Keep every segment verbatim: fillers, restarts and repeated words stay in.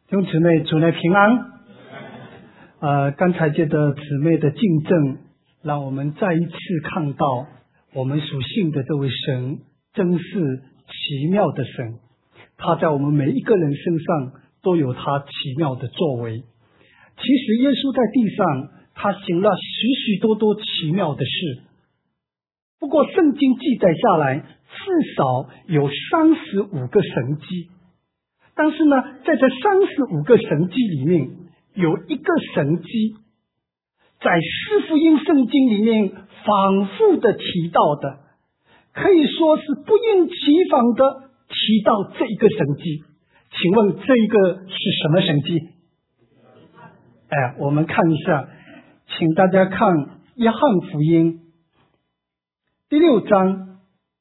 弟兄姊妹，主内平安。呃，刚才借着姊妹的见证，让我们再一次看到我们属性的这位神真是奇妙的神，他在我们每一个人身上都有他奇妙的作为。其实耶稣在地上，他行了许许多多奇妙的事，不过圣经记载下来至少有三十五个神迹。但是呢，在这三十五个神迹里面，有一个神迹在四福音圣经里面反复的提到的，可以说是不厌其烦的提到这一个神迹。请问这一个是什么神迹？哎，我们看一下，请大家看约翰福音第六章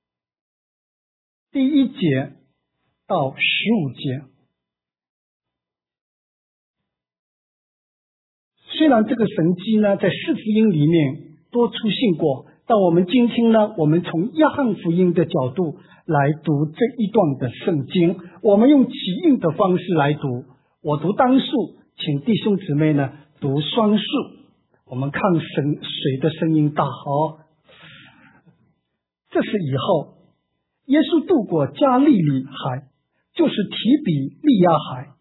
第一节到十五节。虽然这个神迹呢在四福音里面多出现过，但我们今天呢，我们从约翰福音的角度来读这一段的圣经，我们用起印的方式来读，我读单数，请弟兄姊妹呢读双数，我们看神谁的声音大好。这是以后耶稣渡过加利利海，就是提比利亚海。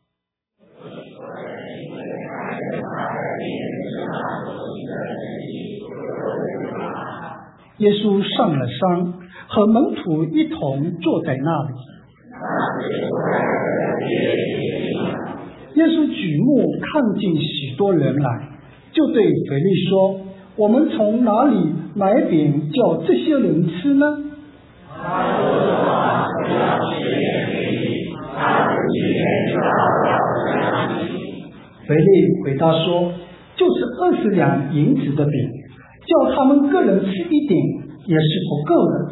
耶稣上了山，和门徒一同坐在那里。耶稣举目看见许多人来，就对腓力说：我们从哪里买饼叫这些人吃呢？腓力回答说：就是二十两银子的饼，叫他们个人吃一点也是不够的。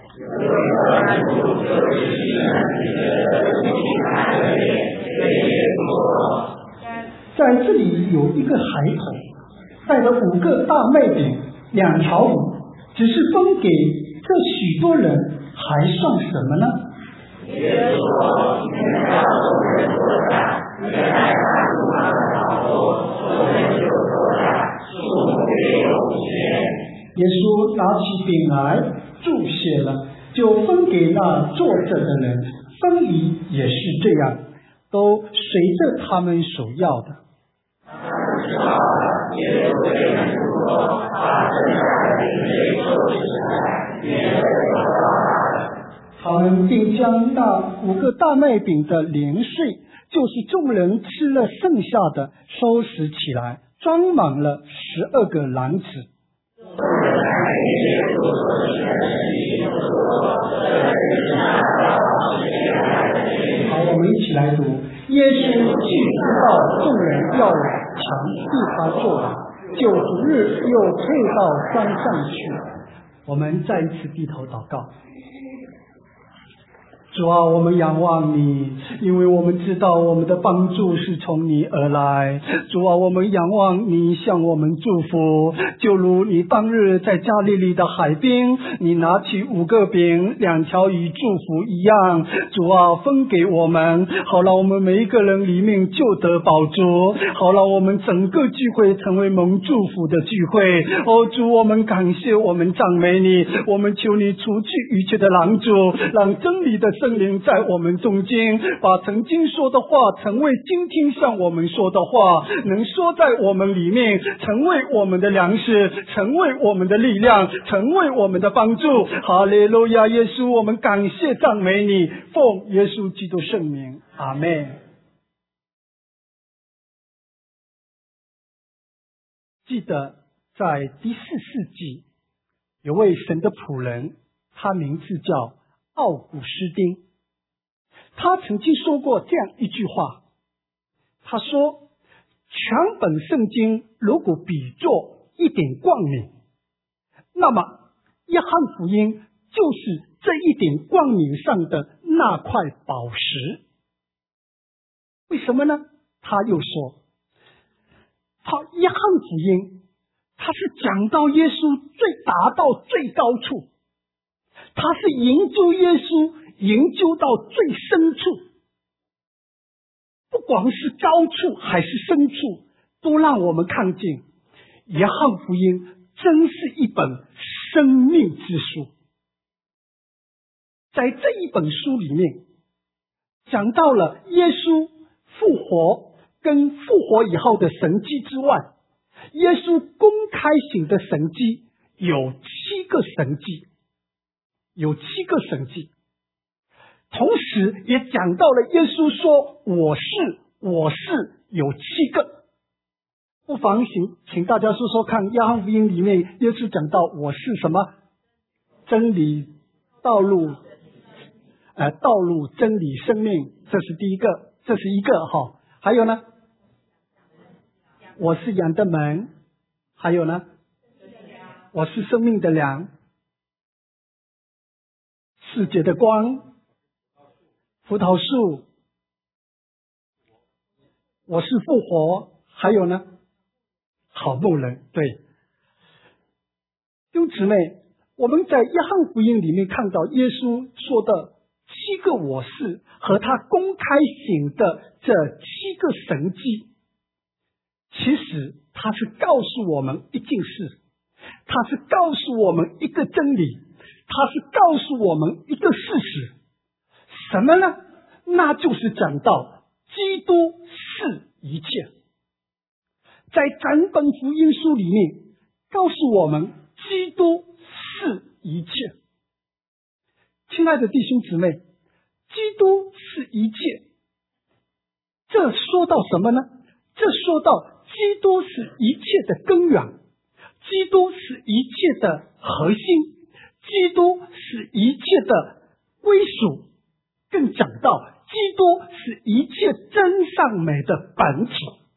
在这里有一个孩童带着五个大麦饼两条鱼，只是分给这许多人，还算什么呢？耶稣拿起饼来注谢了，就分给那坐着的人，分鱼也是这样，都随着他们所要的。他们并将那五个大麦饼的零碎，就是众人吃了剩下的，收拾起来，装满了十二个篮子。好，我们一起来读。耶稣既知道众人要强逼他做的，就逐日又退到山上去。我们再一次低头祷告。主啊，我们仰望你，因为我们知道我们的帮助是从你而来。主啊，我们仰望你向我们祝福，就如你当日在加利利的海边，你拿起五个饼两条鱼祝福一样。主啊，分给我们，好让我们每一个人里面就得饱足，好让我们整个聚会成为蒙祝福的聚会。哦，主，我们感谢，我们赞美你，我们求你除去一切的拦阻，让真理的圣灵在我们中间，把曾经说的话成为今天向我们说的话，能说在我们里面，成为我们的粮食，成为我们的力量，成为我们的帮助。哈利路亚！耶稣，我们感谢赞美你，奉耶稣基督圣名，阿们。记得在第四世纪，有位神的仆人，他名字叫奥古斯丁。他曾经说过这样一句话，他说全本圣经如果比作一点光明，那么约翰福音就是这一点光明上的那块宝石。为什么呢？他又说他约翰福音他是讲到耶稣最达到最高处，他是研究耶稣研究到最深处，不管是高处还是深处，都让我们看见约翰福音真是一本生命之书。在这一本书里面，讲到了耶稣复活跟复活以后的神迹之外，耶稣公开行的神迹有七个神迹，有七个神迹。同时也讲到了耶稣说我是我是有七个。不妨请请大家说说看，约翰福音里面耶稣讲到我是什么？真理、道路、呃，道路、真理、生命，这是第一个，这是一个哈。还有呢，我是羊的门，还有呢，我是生命的粮，世界的光，葡萄树，我是复活，还有呢，好牧人。对，弟兄姊妹，我们在约翰福音里面看到耶稣说的七个我是和他公开行的这七个神迹，其实他是告诉我们一件事，他是告诉我们一个真理，他是告诉我们一个事实，什么呢？那就是讲到基督是一切。在整本福音书里面告诉我们基督是一切。亲爱的弟兄姊妹，基督是一切，这说到什么呢？这说到基督是一切的根源，基督是一切的核心，基督是一切的归属，更讲到基督是一切真善美的本体。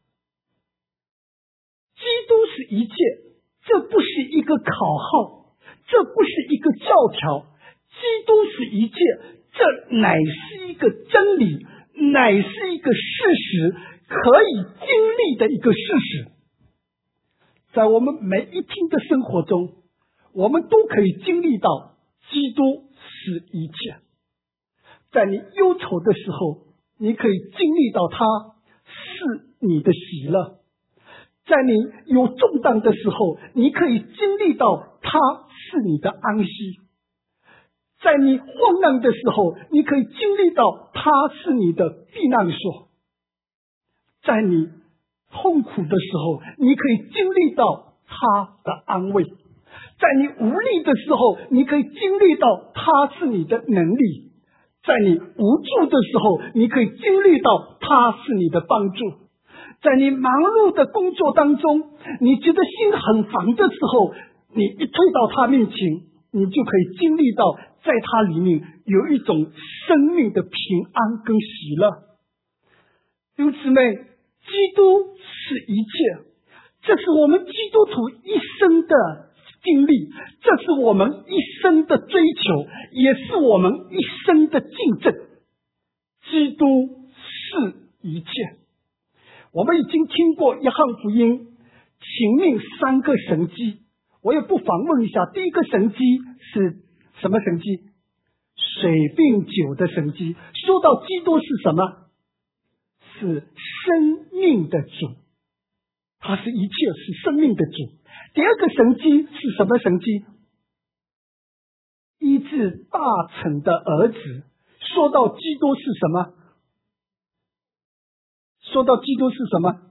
基督是一切，这不是一个口号，这不是一个教条，基督是一切，这乃是一个真理，乃是一个事实，可以经历的一个事实。在我们每一天的生活中，我们都可以经历到基督是一切。在你忧愁的时候，你可以经历到他是你的喜乐；在你有重担的时候，你可以经历到他是你的安息；在你患难的时候，你可以经历到他是你的避难所；在你痛苦的时候，你可以经历到他的安慰；在你无力的时候，你可以经历到他是你的能力；在你无助的时候，你可以经历到他是你的帮助；在你忙碌的工作当中，你觉得心很烦的时候，你一退到他面前，你就可以经历到在他里面有一种生命的平安跟喜乐。弟兄姊妹，基督是一切，这是我们基督徒一生的经历，这是我们一生的追求，也是我们一生的见证。基督是一切。我们已经听过约翰福音前面三个神迹，我也不妨问一下，第一个神迹是什么神迹？水变酒的神迹。说到基督是什么？是生命的主，他是一切，是生命的主。第二个神迹是什么神迹？医治大臣的儿子。说到基督是什么？说到基督是什么？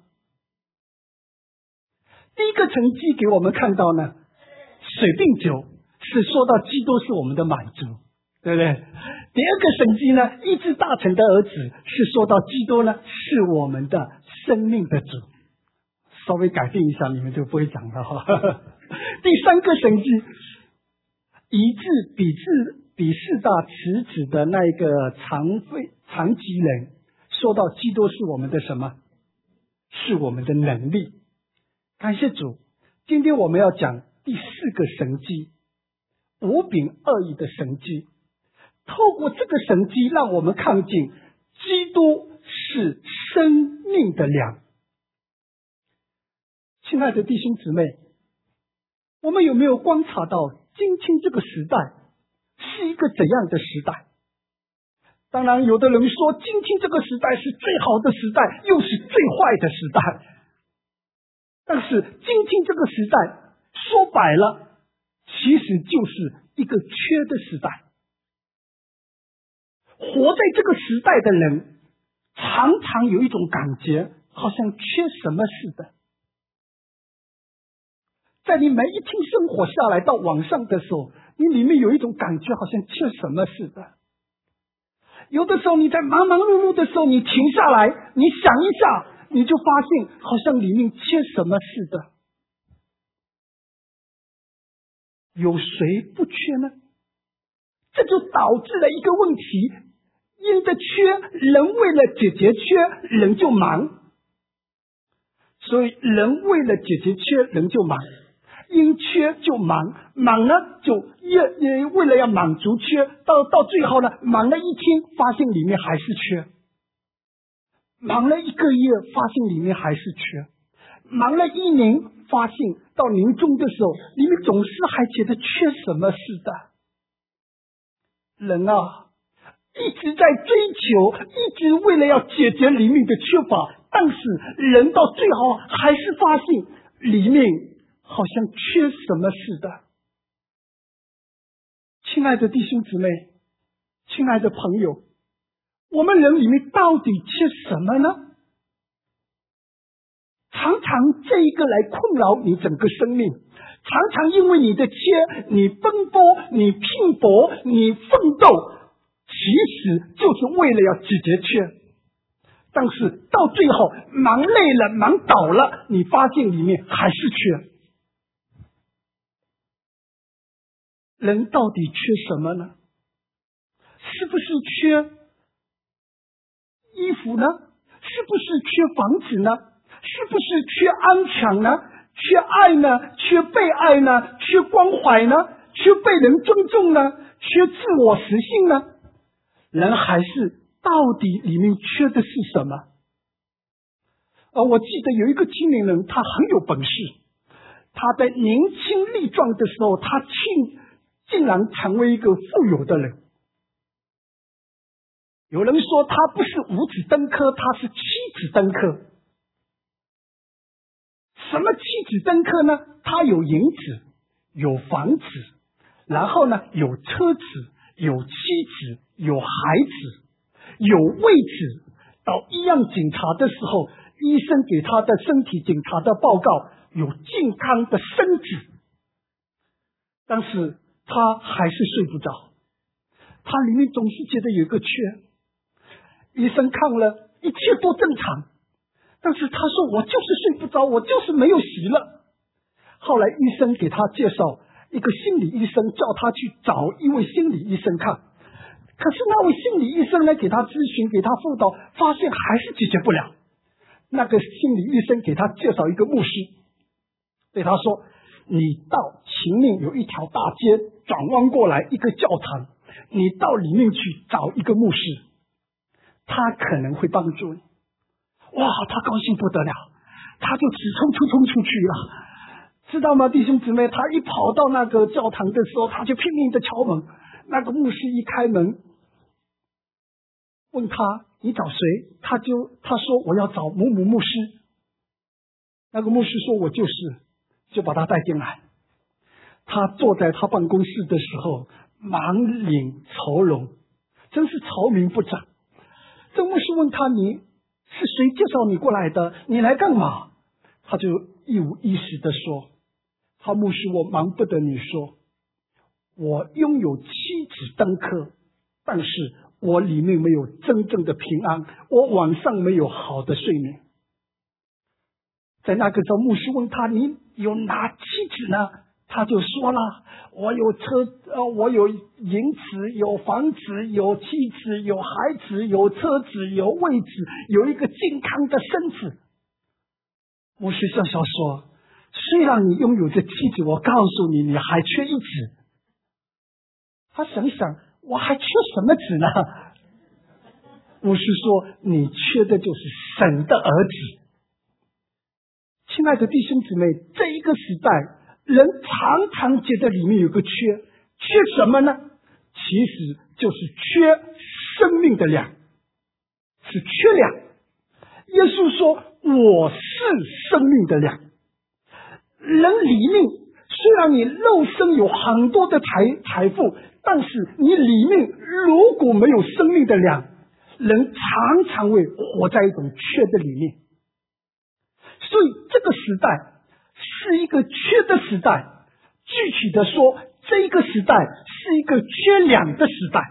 第一个神迹给我们看到呢，水变酒是说到基督是我们的满足，对不对？第二个神迹呢，医治大臣的儿子是说到基督呢是我们的生命的主。稍微改变一下，你们就不会讲了哈。第三个神迹，医治比治比四大池子的那一个残废残疾人，说到基督是我们的什么？是我们的能力。感谢主，今天我们要讲第四个神迹，五饼二鱼的神迹。透过这个神迹，让我们看见基督是生命的粮。亲爱的弟兄姊妹，我们有没有观察到今天这个时代是一个怎样的时代？ 当然，有的人说，今天这个时代是最好的时代，又是最坏的时代。但是，今天这个时代，说白了，其实就是一个缺的时代。活在这个时代的人，常常有一种感觉，好像缺什么似的。在你每一天生活下来到晚上的时候，你里面有一种感觉，好像缺什么似的。有的时候你在忙忙碌碌的时候，你停下来，你想一下，你就发现好像里面缺什么似的。有谁不缺呢？这就导致了一个问题，因着缺，人为了解决缺，人就忙。所以人为了解决缺，人就忙。因缺就忙，忙呢就越也为了要满足缺，到到最后呢，忙了一天，发现里面还是缺；忙了一个月，发现里面还是缺；忙了一年，发现到年终的时候，里面总是还觉得缺什么似的。人啊，一直在追求，一直为了要解决里面的缺乏，但是人到最后还是发现里面好像缺什么似的。亲爱的弟兄姊妹，亲爱的朋友，我们人里面到底缺什么呢？常常这一个来困扰你整个生命，常常因为你的缺，你奔波，你拼搏，你奋斗，其实就是为了要解决缺。但是到最后忙累了，忙倒了，你发现里面还是缺。人到底缺什么呢？是不是缺衣服呢？是不是缺房子呢？是不是缺安全呢？缺爱呢？缺被爱呢？缺关怀呢？缺被人尊重呢？缺自我实性呢？人还是到底里面缺的是什么？呃，我记得有一个青年人，他很有本事，他在年轻力壮的时候，他竟竟然成为一个富有的人。有人说他不是五子登科，他是七子登科。什么七子登科呢？他有银子，有房子，然后呢有车子，有妻子，有孩子，有位置。到医院检查的时候，医生给他的身体检查的报告有健康的身子，但是他还是睡不着，他里面总是觉得有一个缺。医生看了一切都正常，但是他说我就是睡不着，我就是没有喜乐。后来医生给他介绍一个心理医生，叫他去找一位心理医生看。可是那位心理医生呢，给他咨询，给他辅导，发现还是解决不了。那个心理医生给他介绍一个牧师，对他说，你到前面有一条大街，转弯过来一个教堂，你到里面去找一个牧师，他可能会帮助你。哇，他高兴不得了，他就直冲冲冲出去了，知道吗，弟兄姊妹？他一跑到那个教堂的时候，他就拼命的敲门。那个牧师一开门，问他你找谁？他就他说我要找某某牧师。那个牧师说我就是，就把他带进来。他坐在他办公室的时候，满脸愁容，真是愁眉不展。这牧师问他，你是谁介绍你过来的？你来干嘛？他就一五一十的说，他牧师，我忙不得你说，我拥有妻子登科，但是我里面没有真正的平安，我晚上没有好的睡眠。在那个时候，牧师问他，你有哪妻子呢？他就说了，我有车，呃，我有银子，有房子，有妻子，有孩子，有车子，有位置，有一个健康的身子。牧师笑笑说，虽然你拥有这妻子，我告诉你，你还缺一子。他想想，我还缺什么子呢？牧师说，你缺的就是神的儿子。亲爱的弟兄姊妹，这一个时代，人常常觉得里面有个缺，缺什么呢？其实就是缺生命的粮，是缺粮。耶稣说我是生命的粮。人里面虽然你肉身有很多的财财富，但是你里面如果没有生命的粮，人常常会活在一种缺的里面。所以这个时代是一个缺的时代，具体的说，这一个时代是一个缺粮的时代。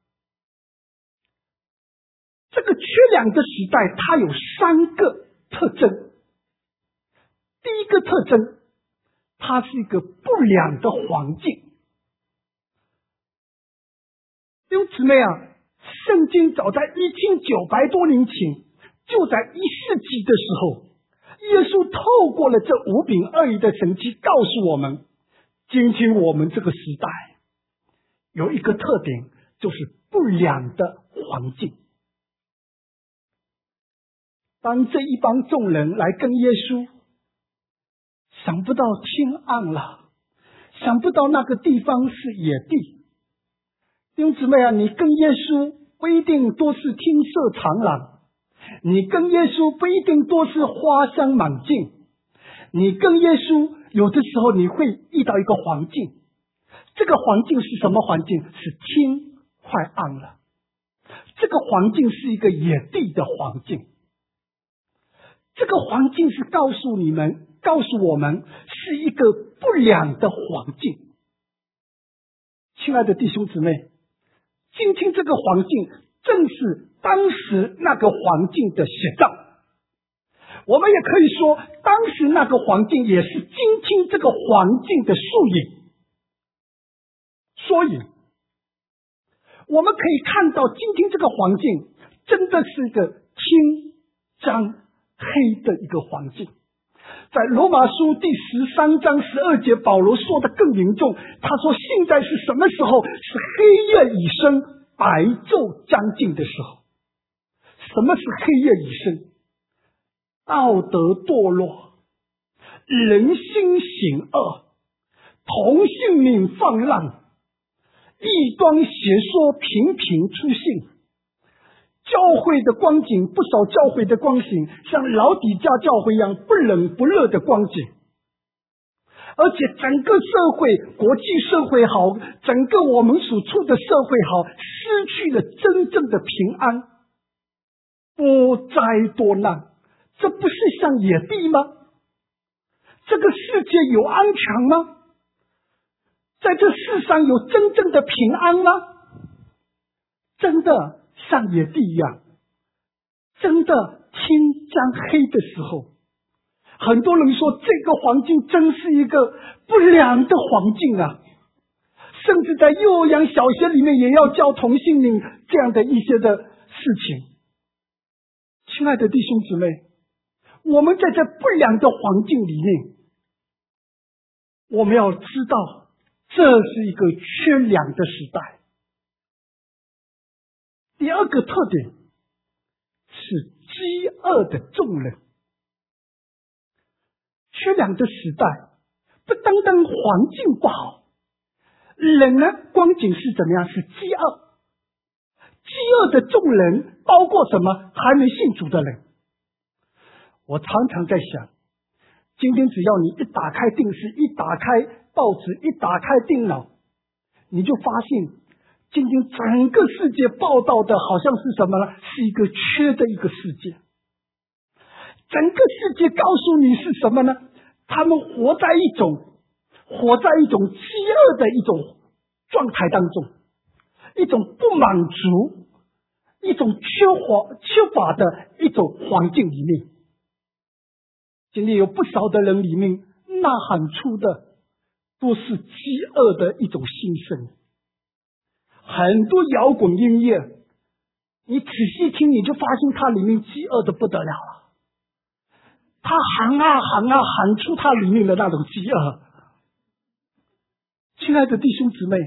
这个缺粮的时代它有三个特征。第一个特征，它是一个不良的环境。弟兄姊妹啊，圣经早在一千九百多年前，就在一世纪的时候，耶稣透过了这五饼二鱼的神迹告诉我们，今天我们这个时代有一个特点，就是不良的环境。当这一帮众人来跟耶稣，想不到天暗了，想不到那个地方是野地。弟兄姊妹啊，你跟耶稣不一定都是天色长朗，你跟耶稣不一定都是花香满径，你跟耶稣有的时候你会遇到一个环境，这个环境是什么环境？是天快暗了，这个环境是一个野地的环境。这个环境是告诉你们告诉我们是一个不良的环境。亲爱的弟兄姊妹，今天这个环境正是当时那个环境的写照。我们也可以说，当时那个环境也是今天这个环境的缩影。所以我们可以看到今天这个环境真的是一个天将黑的一个环境。在罗马书第十三章十二节，保罗说的更严重，他说现在是什么时候？是黑夜已深，白昼将近的时候。什么是黑夜已深？道德堕落，人心险恶，同性恋泛滥，异端邪说频频出现，教会的光景，不少教会的光景像老底嘉教会一样不冷不热的光景。而且整个社会，国际社会好，整个我们所处的社会好，失去了真正的平安，多灾多难。这不是像野地吗？这个世界有安全吗？在这世上有真正的平安吗？真的像野地一样，真的天将黑的时候，很多人说这个环境真是一个不良的环境啊，甚至在幼儿园小学里面也要教同性恋这样的一些的事情。亲爱的弟兄姊妹，我们在这不良的环境里面，我们要知道这是一个缺粮的时代。第二个特点是饥饿的众人。缺粮的时代不单单环境不好，人呢光景是怎么样？是饥饿。饥饿的众人包括什么？还没信主的人。我常常在想，今天只要你一打开电视，一打开报纸，一打开电脑，你就发现今天整个世界报道的好像是什么呢？是一个缺的一个世界。整个世界告诉你是什么呢？他们活在一种活在一种饥饿的一种状态当中，一种不满足，一种缺乏缺乏的一种环境里面。今天有不少的人里面呐喊出的都是饥饿的一种心声。很多摇滚音乐，你仔细听，你就发现它里面饥饿的不得了了。他喊啊喊啊喊出他里面的那种饥饿。亲爱的弟兄姊妹，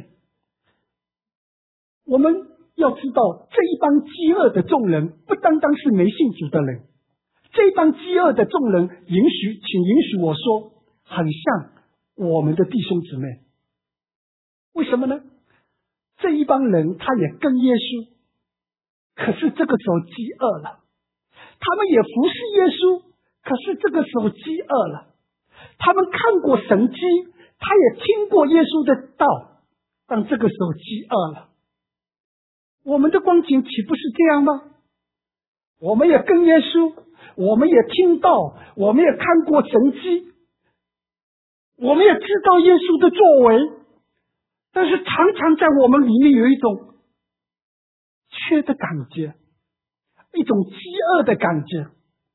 我们要知道这一帮饥饿的众人不单单是没信主的人，这一帮饥饿的众人，允许请允许我说，很像我们的弟兄姊妹。为什么呢？这一帮人他也跟耶稣， 可是这个时候饥饿了；他们也服侍耶稣，可是这个时候饥饿了。他们看过神迹，他也听过耶稣的道，但这个时候饥饿了。我们的光景岂不是这样吗？我们也跟耶稣，我们也听到，我们也看过神迹，我们也知道耶稣的作为，但是常常在我们里面有一种缺的感觉，一种饥饿的感觉。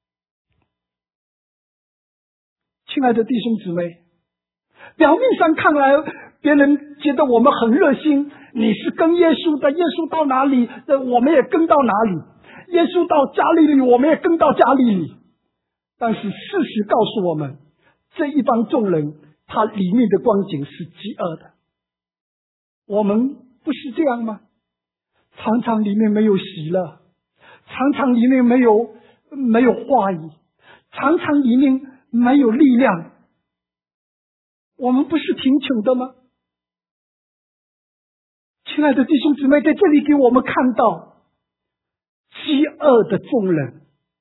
亲爱的弟兄姊妹，表面上看来别人觉得我们很热心，你是跟耶稣的，耶稣到哪里我们也跟到哪里，耶稣到加利利我们也跟到加利利。但是事实告诉我们，这一帮众人他里面的光景是饥饿的。我们不是这样吗？常常里面没有喜乐，常常里面没有没有话语，常常里面没有力量。我们不是贫穷的吗？亲爱的弟兄姊妹，在这里给我们看到饥饿的众人。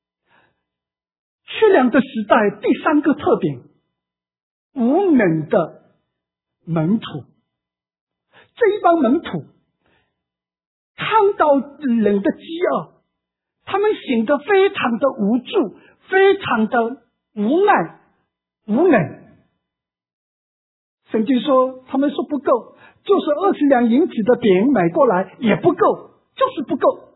缺粮的时代第三个特点，无能的门徒。这一帮门徒看到人的饥饿，他们显得非常的无助，非常的无奈无能。圣经说他们说不够，就是二十两银子的饼买过来也不够，就是不够。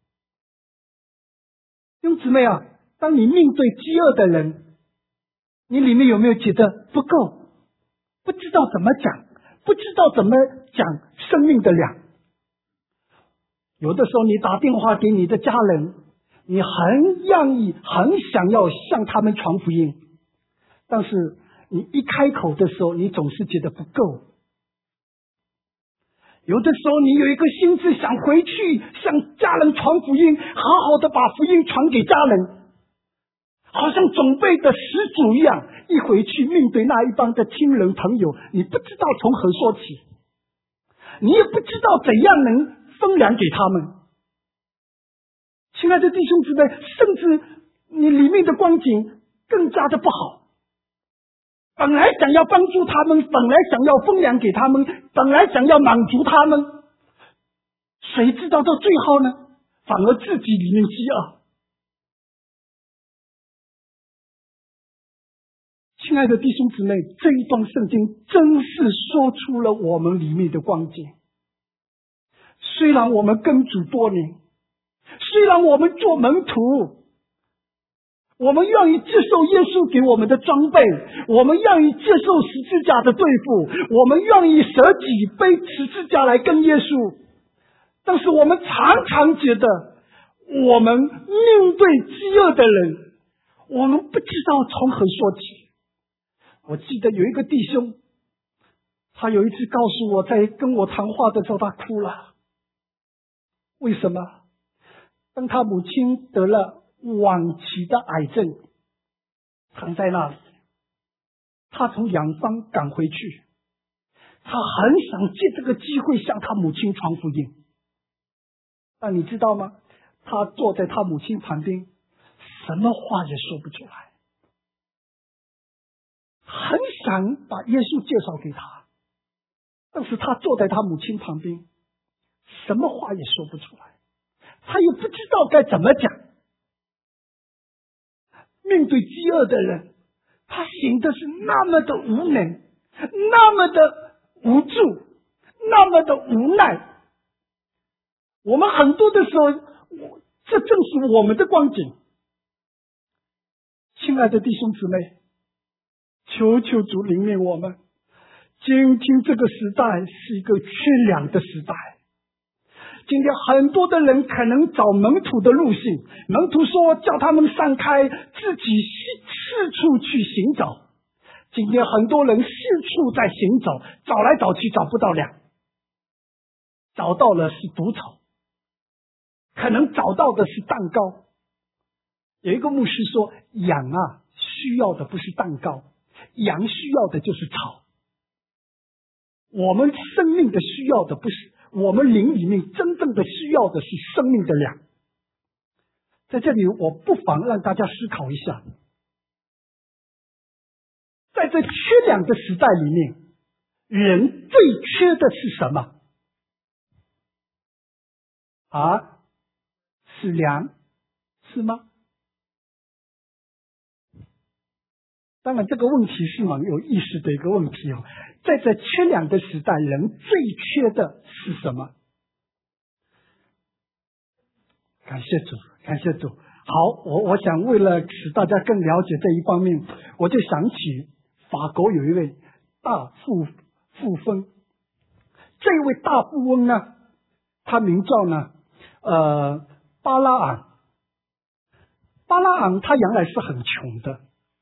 弟兄姊妹啊，当你面对饥饿的人，你里面有没有觉得不够，不知道怎么讲，不知道怎么讲生命的粮？有的时候你打电话给你的家人，你很愿意很想要向他们传福音，但是你一开口的时候，你总是觉得不够。有的时候你有一个心志想回去向家人传福音，好好的把福音传给家人，好像准备的十足一样，一回去面对那一帮的亲人朋友，你不知道从何说起，你也不知道怎样能分粮给他们。亲爱的弟兄姊妹，甚至你里面的光景更加的不好。本来想要帮助他们，本来想要分粮给他们，本来想要满足他们，谁知道到最后呢，反而自己里面饥饿。亲爱的弟兄姊妹，这一段圣经真是说出了我们里面的光景。虽然我们跟主多年，虽然我们做门徒，我们愿意接受耶稣给我们的装备，我们愿意接受十字架的对付，我们愿意舍己背十字架来跟耶稣，但是我们常常觉得我们面对饥饿的人，我们不知道从何说起。我记得有一个弟兄，他有一次告诉我，在跟我谈话的时候他哭了。为什么？当他母亲得了晚期的癌症，躺在那里，他从远方赶回去，他很想借这个机会向他母亲传福音，但你知道吗？他坐在他母亲旁边，什么话也说不出来，很想把耶稣介绍给他，但是他坐在他母亲旁边，什么话也说不出来，他也不知道该怎么讲。面对饥饿的人，他显得是那么的无能，那么的无助，那么的无奈。我们很多的时候，这正是我们的光景。亲爱的弟兄姊妹，求求主领领我们。今天这个时代是一个缺粮的时代，今天很多的人可能找门徒的路线，门徒说叫他们散开，自己四处去行走。今天很多人四处在行走，找来找去找不到粮，找到了是毒草，可能找到的是蛋糕。有一个牧师说，羊啊需要的不是蛋糕，羊需要的就是草。我们生命的需要的不是，我们灵里面真正的需要的是生命的粮， 在这里我不妨让大家思考一下，在这缺粮的时代里面，人最缺的是什么？啊，是粮，是吗？当然这个问题是蛮有意思的一个问题哦。在这缺粮的时代，人最缺的是什么？感谢主，感谢主。好，我我想为了使大家更了解这一方面，我就想起法国有一位大富富翁，这位大富翁呢，他名叫呢呃巴拉昂。巴拉昂他原来是很穷的，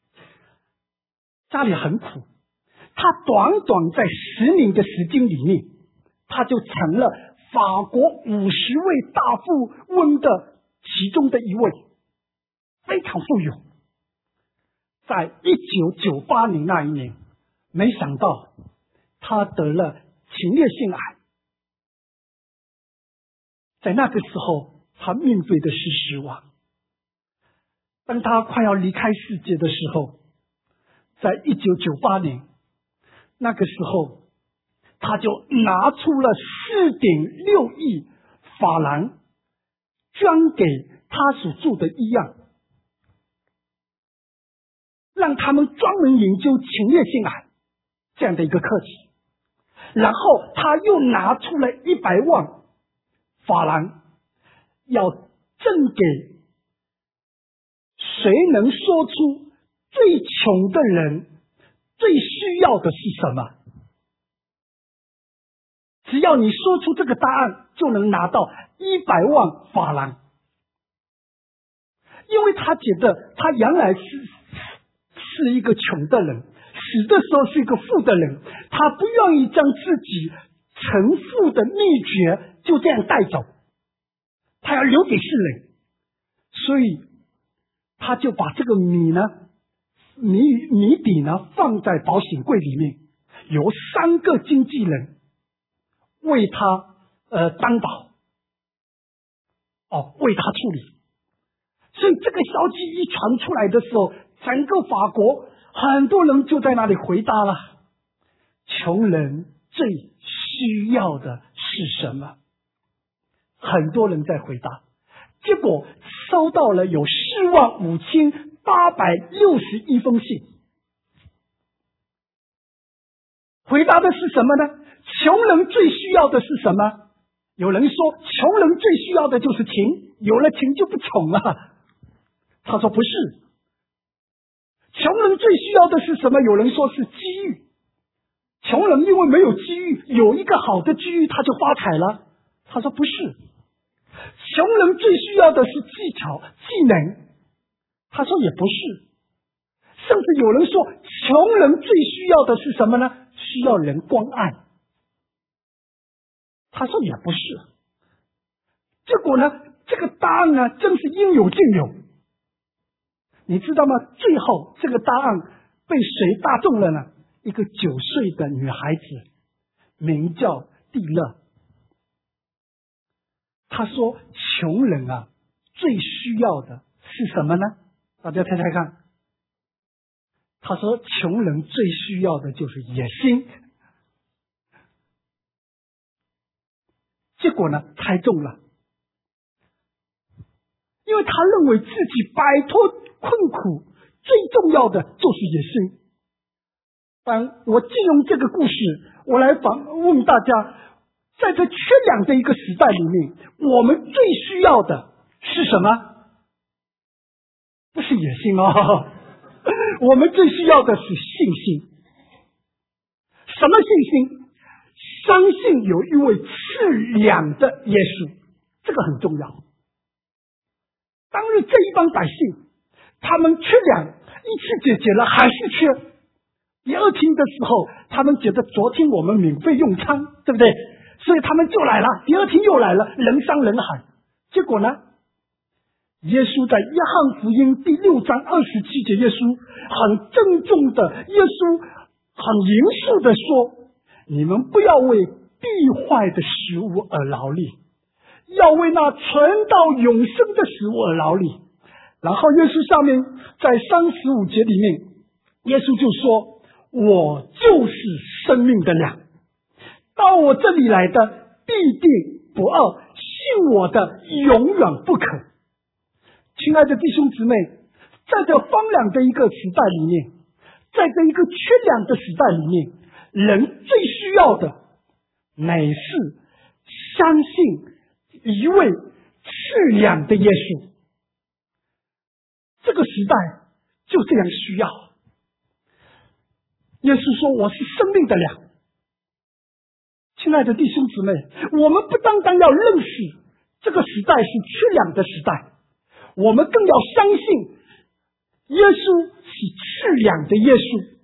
家里很苦，他短短在十年的时间里面，他就成了法国五十位大富翁的其中的一位，非常富有。在一九九八年那一年，没想到他得了前列腺癌，在那个时候他面对的是死亡。当他快要离开世界的时候，在一九九八年那个时候，他就拿出了四点六亿法郎捐给他所住的医院，让他们专门研究前列腺癌这样的一个课题。然后他又拿出了一百万法郎，要赠给谁能说出最穷的人最需要的是什么？只要你说出这个答案，就能拿到一百万法郎。因为他觉得他原来是是一个穷的人，死的时候是一个富的人，他不愿意将自己成富的秘诀就这样带走，他要留给世人，所以他就把这个米呢米米底呢放在保险柜里面，由三个经纪人为他呃担保，哦，为他处理。所以这个消息一传出来的时候，整个法国很多人就在那里回答了：穷人最需要的是什么？很多人在回答，结果收到了有四万五千八百六十一封信。回答的是什么呢？穷人最需要的是什么？有人说穷人最需要的就是钱，有了钱就不穷了。他说不是，穷人最需要的是什么？有人说是机遇，穷人因为没有机遇，有一个好的机遇他就发财了。他说不是，穷人最需要的是技巧技能。他说也不是，甚至有人说穷人最需要的是什么呢？需要人关爱。他说也不是。结果呢，这个答案呢真是应有尽有。你知道吗？最后这个答案被谁答中了呢？一个九岁的女孩子，名叫蒂勒。她说穷人啊最需要的是什么呢？大家猜猜看。她说穷人最需要的就是野心。结果呢猜中了，因为他认为自己摆脱困苦最重要的就是野心。当我借用这个故事，我来访问大家，在这缺粮的一个时代里面，我们最需要的是什么？不是野心哦，我们最需要的是信心。什么信心？相信有一位赐粮的耶稣，这个很重要。当日这一帮百姓，他们缺粮，一次解决了还是缺。第二天的时候，他们觉得昨天我们免费用餐，对不对？所以他们就来了，第二天又来了，人山人海。结果呢，耶稣在约翰福音第六章二十七节，耶稣很郑重的，耶稣很严肃的说：你们不要为必坏的食物而劳力， 要为那存到永生的食物而劳力。然后耶稣下面在三十五节里面，耶稣就说，我就是生命的粮，到我这里来的必定不饿，信我的永远不渴。亲爱的弟兄姊妹，在这荒凉的一个时代里面，在这一个缺粮的时代里面，人最需要的乃是相信一位赐粮的耶稣。这个时代就这样需要。耶稣说，我是生命的粮。亲爱的弟兄姊妹，我们不单单要认识这个时代是缺粮的时代，我们更要相信耶稣是赐粮的耶稣。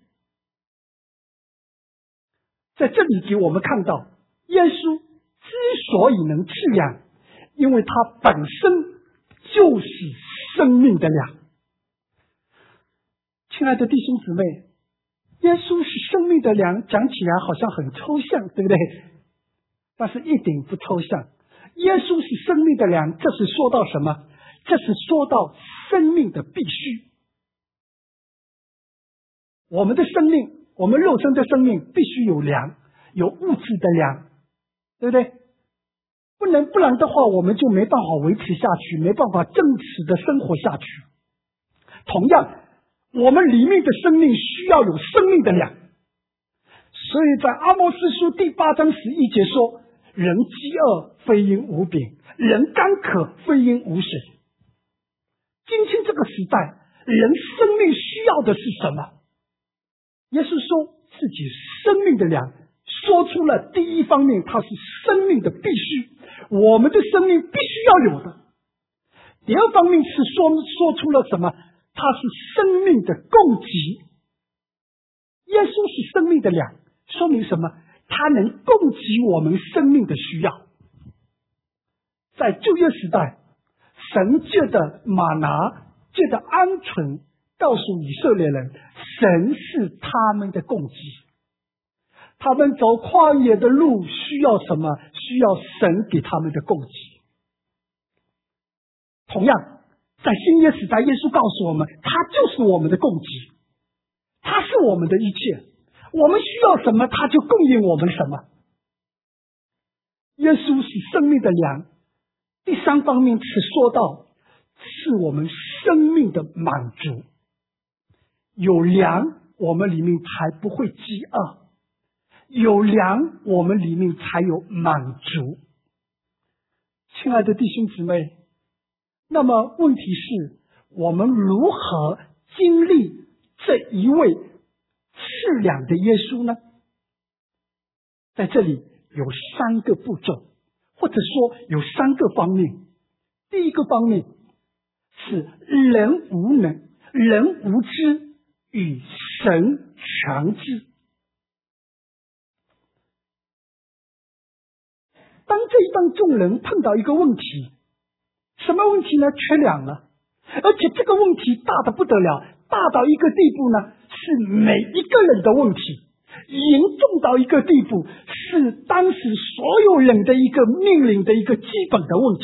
在这里给我们看到，耶稣之所以能赐粮，因为他本身就是生命的粮。亲爱的弟兄姊妹，耶稣是生命的粮，讲起来好像很抽象，对不对？但是一点不抽象。耶稣是生命的粮，这是说到什么？这是说到生命的必须。我们的生命，我们肉身的生命必须有粮，有物质的粮，对不对？不能，不然的话我们就没办法维持下去，没办法正式的生活下去。同样，我们里面的生命需要有生命的粮。所以在阿摩司书第八章十一节说，人饥饿非因无饼，人干渴非因无水。今天这个时代，人生命需要的是什么？耶稣说自己生命的粮，说出了第一方面，它是生命的必须，我们的生命必须要有的。第二方面是说说出了什么？它是生命的供给。耶稣是生命的粮，说明什么？它能供给我们生命的需要。在旧约时代，神借着玛拿，借着鹌鹑，告诉以色列人，神是他们的供给。他们走旷野的路需要什么？需要神给他们的供给。同样，在新约时代，耶稣告诉我们，他就是我们的供给，他是我们的一切，我们需要什么，他就供应我们什么。耶稣是生命的粮。第三方面是说到，是我们生命的满足。有粮，我们里面才不会饥饿；有粮，我们里面才有满足。亲爱的弟兄姊妹，那么问题是，我们如何经历这一位赐粮的耶稣呢？在这里有三个步骤，或者说有三个方面。第一个方面是人无能，人无知，与神全知。当这一帮众人碰到一个问题，什么问题呢？缺粮了，而且这个问题大得不得了，大到一个地步呢，是每一个人的问题，严重到一个地步，是当时所有人的一个命令的一个基本的问题。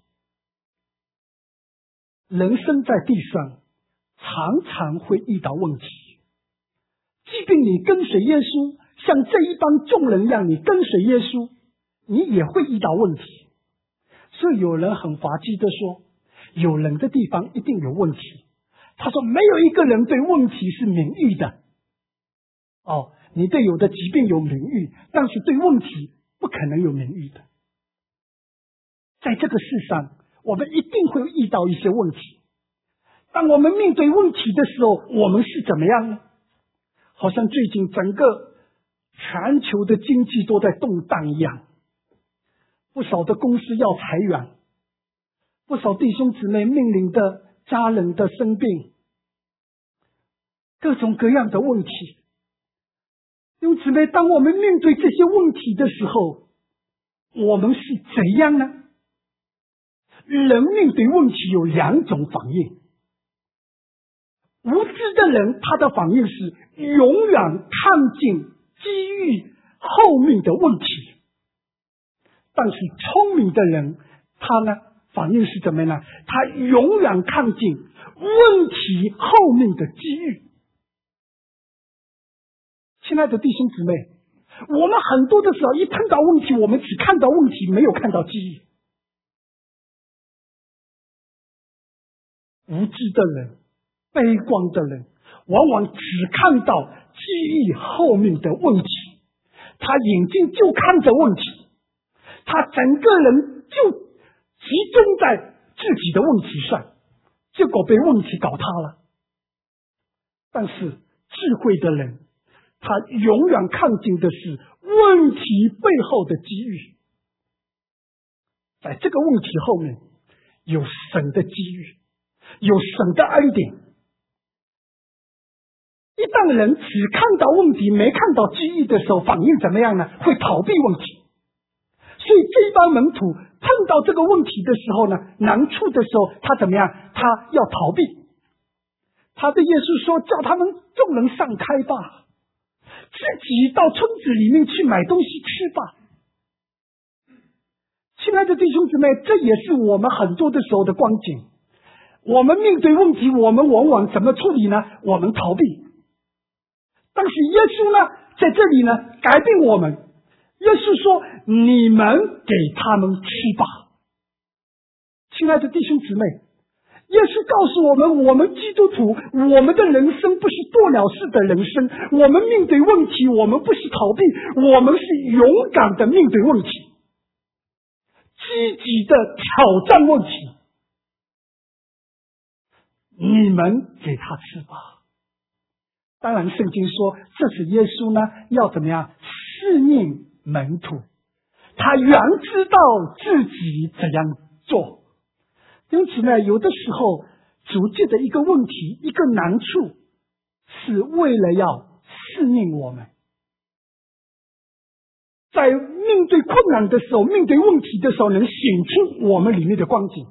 人生在地上，常常会遇到问题，即便你跟随耶稣，像这一帮众人一样，你跟随耶稣，你也会遇到问题。所以有人很滑稽的说，有人的地方一定有问题。他说没有一个人对问题是免疫的。哦，你对有的疾病有免疫，但是对问题不可能有免疫的。在这个世上，我们一定会遇到一些问题。当我们面对问题的时候，我们是怎么样呢？好像最近整个全球的经济都在动荡一样，不少的公司要裁员，不少弟兄姊妹面临的家人的生病，各种各样的问题。弟兄姊妹，当我们面对这些问题的时候，我们是怎样呢？人面对问题有两种反应。无知的人，他的反应是永远看见机遇后面的问题，但是聪明的人他呢反应是怎么样呢？他永远看见问题后面的机遇。亲爱的弟兄姊妹，我们很多的时候一碰到问题，我们只看到问题，没有看到机遇。无知的人，悲观的人，往往只看到机遇后面的问题，他眼睛就看着问题，他整个人就集中在自己的问题上，结果被问题搞塌了。但是智慧的人，他永远看见的是问题背后的机遇，在这个问题后面有神的机遇，有神的恩典。一旦人只看到问题，没看到机遇的时候，反应怎么样呢？会逃避问题。所以这一帮门徒碰到这个问题的时候呢，难处的时候，他怎么样？他要逃避。他对耶稣说：“叫他们众人散开吧，自己到村子里面去买东西吃吧。”亲爱的弟兄姊妹，这也是我们很多的时候的光景。我们面对问题，我们往往怎么处理呢？我们逃避。但是耶稣呢，在这里呢，改变我们。耶稣说：“你们给他们吃吧。”亲爱的弟兄姊妹，耶稣告诉我们，我们基督徒，我们的人生不是鸵鸟式的人生，我们面对问题，我们不是逃避，我们是勇敢的面对问题，积极的挑战问题。你们给他吃吧。当然圣经说，这是耶稣呢要怎么样试验门徒，他原知道自己怎样做。因此呢，有的时候主借的一个问题，一个难处，是为了要试验我们，在面对困难的时候，面对问题的时候，能显出我们里面的光景。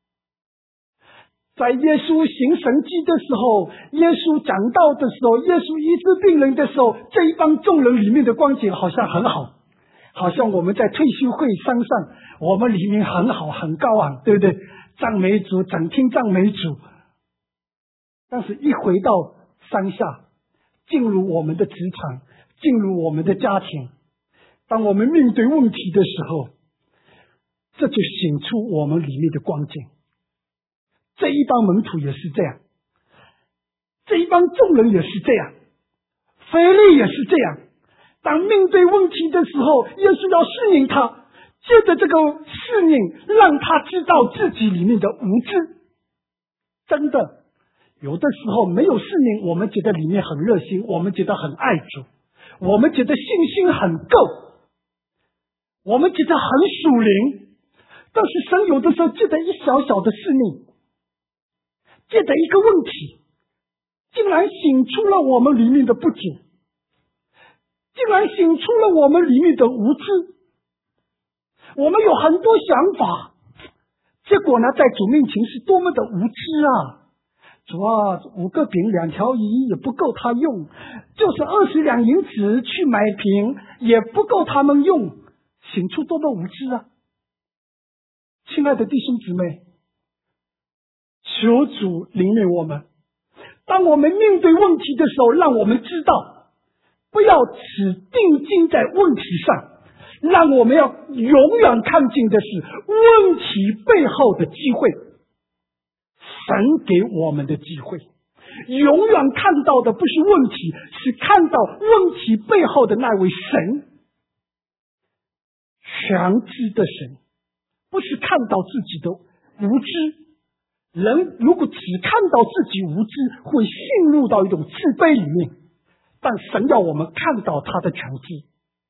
在耶稣行神迹的时候，耶稣讲道的时候，耶稣医治病人的时候，这一帮众人里面的光景好像很好，好像我们在退休会山上，我们里面很好很高昂，对不对？赞美主，整天赞美主。但是一回到山下，进入我们的职场，进入我们的家庭，当我们面对问题的时候，这就显出我们里面的光景。这一帮门徒也是这样，这一帮众人也是这样，腓力也是这样。当面对问题的时候，耶稣要试验他，借着这个试验，让他知道自己里面的无知。真的，有的时候没有试验，我们觉得里面很热心，我们觉得很爱主，我们觉得信心很够，我们觉得很属灵。但是神有的时候借着一小小的试验，借着一个问题，竟然显出了我们里面的不足，竟然显出了我们里面的无知。我们有很多想法，结果呢，在主面前是多么的无知啊！主啊，五个饼两条鱼也不够他用，就是二十两银子去买饼也不够他们用，显出多么无知啊！亲爱的弟兄姊妹，求主领领我们，当我们面对问题的时候，让我们知道不要只定睛在问题上，让我们要永远看见的是问题背后的机会，神给我们的机会。永远看到的不是问题，是看到问题背后的那位神，全知的神，不是看到自己的无知。人如果只看到自己无知，会陷入到一种自卑里面，但神要我们看到他的全知。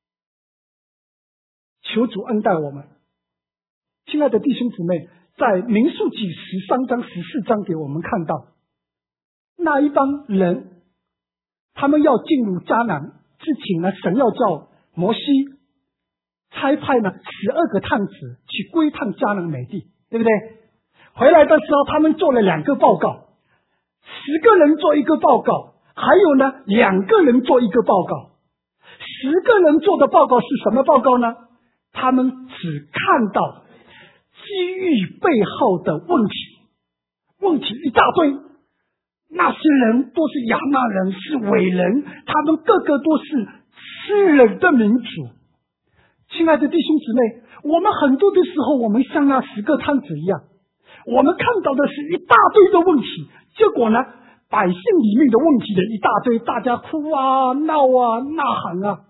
求主恩待我们。亲爱的弟兄姊妹，在民数记十三章十四章给我们看到，那一帮人他们要进入迦南之前呢，神要叫摩西差派呢十二个探子去归探迦南美地，对不对？回来的时候他们做了两个报告，十个人做一个报告，还有呢两个人做一个报告。十个人做的报告是什么报告呢？他们只看到机遇背后的问题，问题一大堆。那些人都是亚纳人，是伟人，他们个个都是吃人的民族。亲爱的弟兄姊妹，我们很多的时候，我们像那十个探子一样，我们看到的是一大堆的问题，结果呢，百姓里面的问题的一大堆，大家哭啊、闹啊、呐喊啊。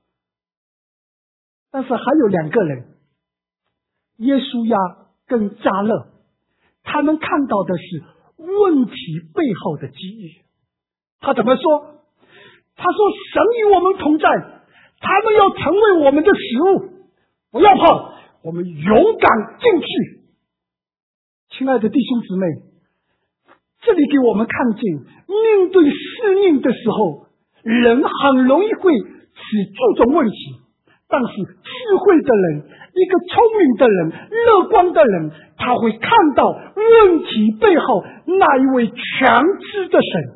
但是还有两个人，耶稣呀跟加勒，他们看到的是问题背后的机遇。他怎么说？他说神与我们同在，他们要成为我们的食物，不要怕，我们勇敢进去。亲爱的弟兄姊妹，这里给我们看见，面对试炼的时候，人很容易会只注重问题，但是智慧的人，一个聪明的人，乐观的人，他会看到问题背后那一位全知的神，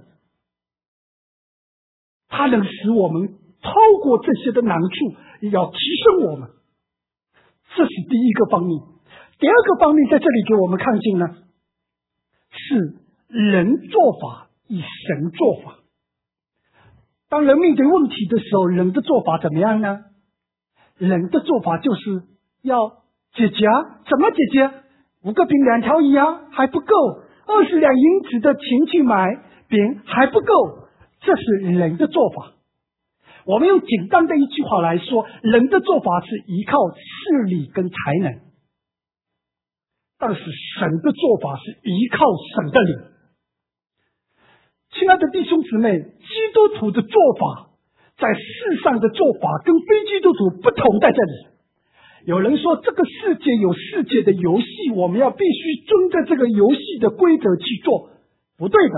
他能使我们透过这些的难处，也要提升我们。这是第一个方面。第二个方面在这里给我们看见呢，是人做法与神做法。当人面对问题的时候，人的做法怎么样呢？人的做法就是要解决啊，怎么解决？五个饼两条鱼啊，还不够；二十两银子的钱去买饼还不够，这是人的做法。我们用简单的一句话来说，人的做法是依靠势力跟才能，但是神的做法是依靠神的灵。亲爱的弟兄姊妹，基督徒的做法在世上的做法跟非基督徒不同在这里。有人说这个世界有世界的游戏，我们要必须遵着这个游戏的规则去做，不对的。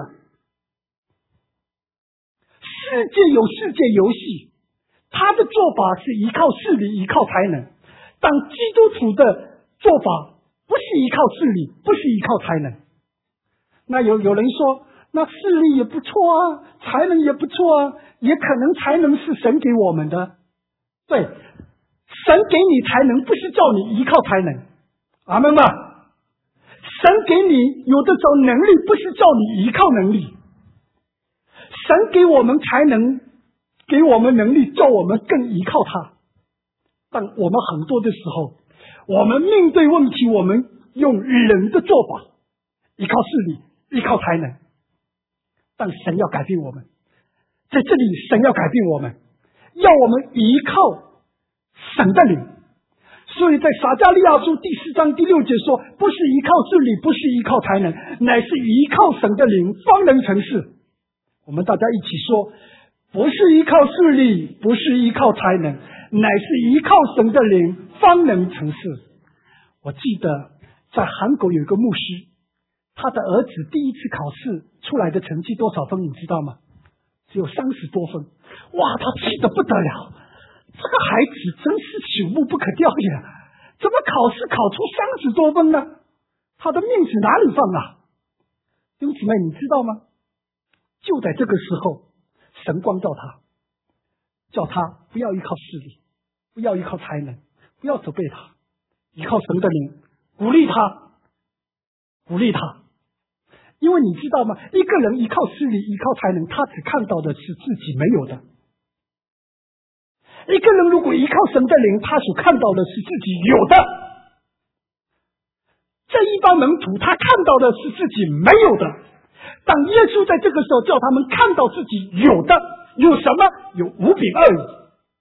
世界有世界游戏，他的做法是依靠势力，依靠才能，但基督徒的做法不是依靠势力，不是依靠才能。那有有人说，那势力也不错啊，才能也不错啊，也可能才能是神给我们的。对，神给你才能，不是叫你依靠才能，阿们吗？神给你有的时候能力，不是叫你依靠能力。神给我们才能，给我们能力，叫我们更依靠他。但我们很多的时候，我们面对问题，我们用人的做法，依靠势力，依靠才能。但神要改变我们，在这里神要改变我们，要我们依靠神的灵。所以在撒迦利亚书第四章第六节说，不是依靠势力，不是依靠才能，乃是依靠神的灵，方能成事。我们大家一起说，不是依靠势力，不是依靠才能，乃是依靠神的灵，方能成事。我记得在韩国有一个牧师，他的儿子第一次考试出来的成绩多少分你知道吗？只有三十多分。哇，他气得不得了，这个孩子真是朽木不可雕也，怎么考试考出三十多分呢？他的命是哪里放啊？弟兄姊妹，你知道吗？就在这个时候，神光照他，叫他不要依靠势力，不要依靠才能，不要责备他，依靠神的灵，鼓励他，鼓励他。因为你知道吗？一个人依靠势力，依靠才能，他只看到的是自己没有的。一个人如果依靠神的灵，他所看到的是自己有的。这一帮门徒，他看到的是自己没有的。当耶稣在这个时候叫他们看到自己有的，有什么？有五饼二鱼。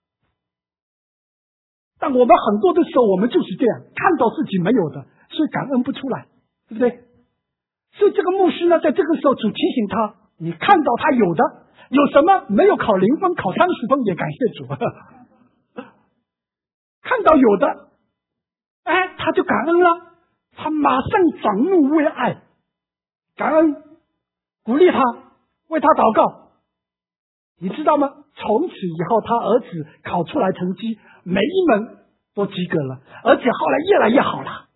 但我们很多的时候，我们就是这样，看到自己没有的，所以感恩不出来，对不对？所以这个牧师呢，在这个时候主提醒他，你看到他有的，有什么？没有考零分，考三十分也感谢主。看到有的，哎，他就感恩了，他马上转怒为爱，感恩，鼓励他，为他祷告。你知道吗？从此以后，他儿子考出来成绩每一门都及格了，而且后来越来越好了。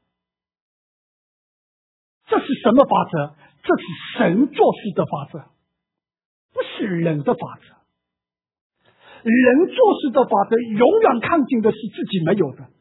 这是什么法则？这是神做事的法则，不是人的法则。人做事的法则永远看见的是自己没有的。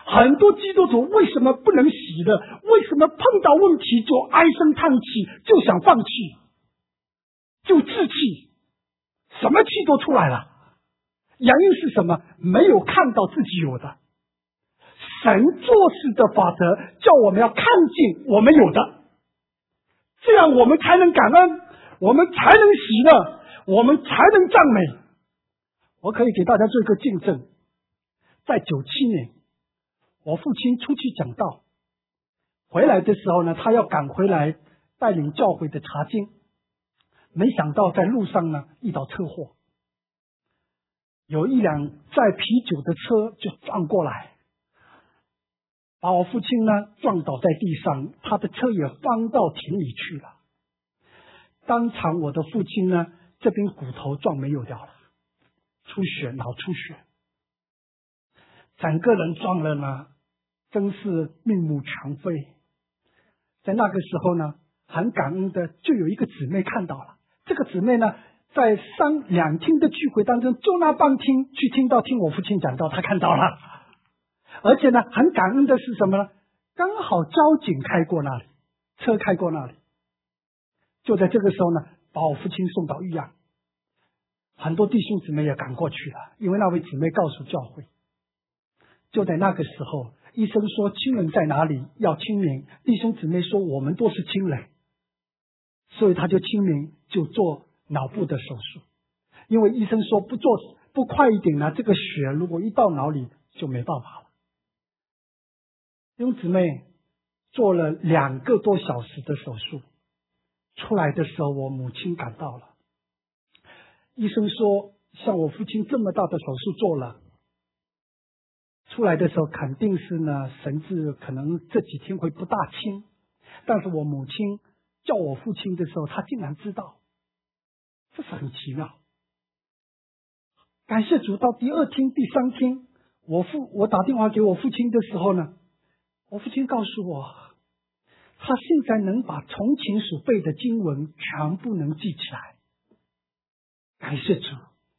很多基督徒为什么不能喜乐？为什么碰到问题就唉声叹气，就想放弃，就自弃，什么气都出来了？原因是什么？没有看到自己有的。神做事的法则叫我们要看见我们有的，这样我们才能感恩，我们才能喜乐，我们才能赞美。我可以给大家做一个见证，在九七年，我父亲出去讲道，回来的时候呢，他要赶回来带领教会的查经，没想到在路上呢遇到车祸，有一辆载啤酒的车就撞过来，把我父亲呢撞倒在地上，他的车也翻到田里去了。当场我的父亲呢这边骨头撞没有掉了，出血，脑出血，整个人撞了呢真是面目全非。在那个时候呢，很感恩的就有一个姊妹看到了，这个姊妹呢在三两厅的聚会当中，就那半厅去听到听我父亲讲到，他看到了。而且呢很感恩的是什么呢？刚好交警开过那里，车开过那里，就在这个时候呢把我父亲送到医院。很多弟兄姊妹也赶过去了，因为那位姊妹告诉教会，就在那个时候，医生说亲人在哪里要亲临，弟兄姊妹说我们都是亲人，所以他就亲临，就做脑部的手术。因为医生说不做不快一点呢，这个血如果一到脑里就没办法了。弟兄姊妹做了两个多小时的手术，出来的时候我母亲赶到了。医生说像我父亲这么大的手术做了，出来的时候肯定是呢神志可能这几天会不大清，但是我母亲叫我父亲的时候他竟然知道，这是很奇妙。感谢主，到第二天第三天，我父我打电话给我父亲的时候呢，我父亲告诉我他现在能把从前所背的经文全部能记起来。感谢主。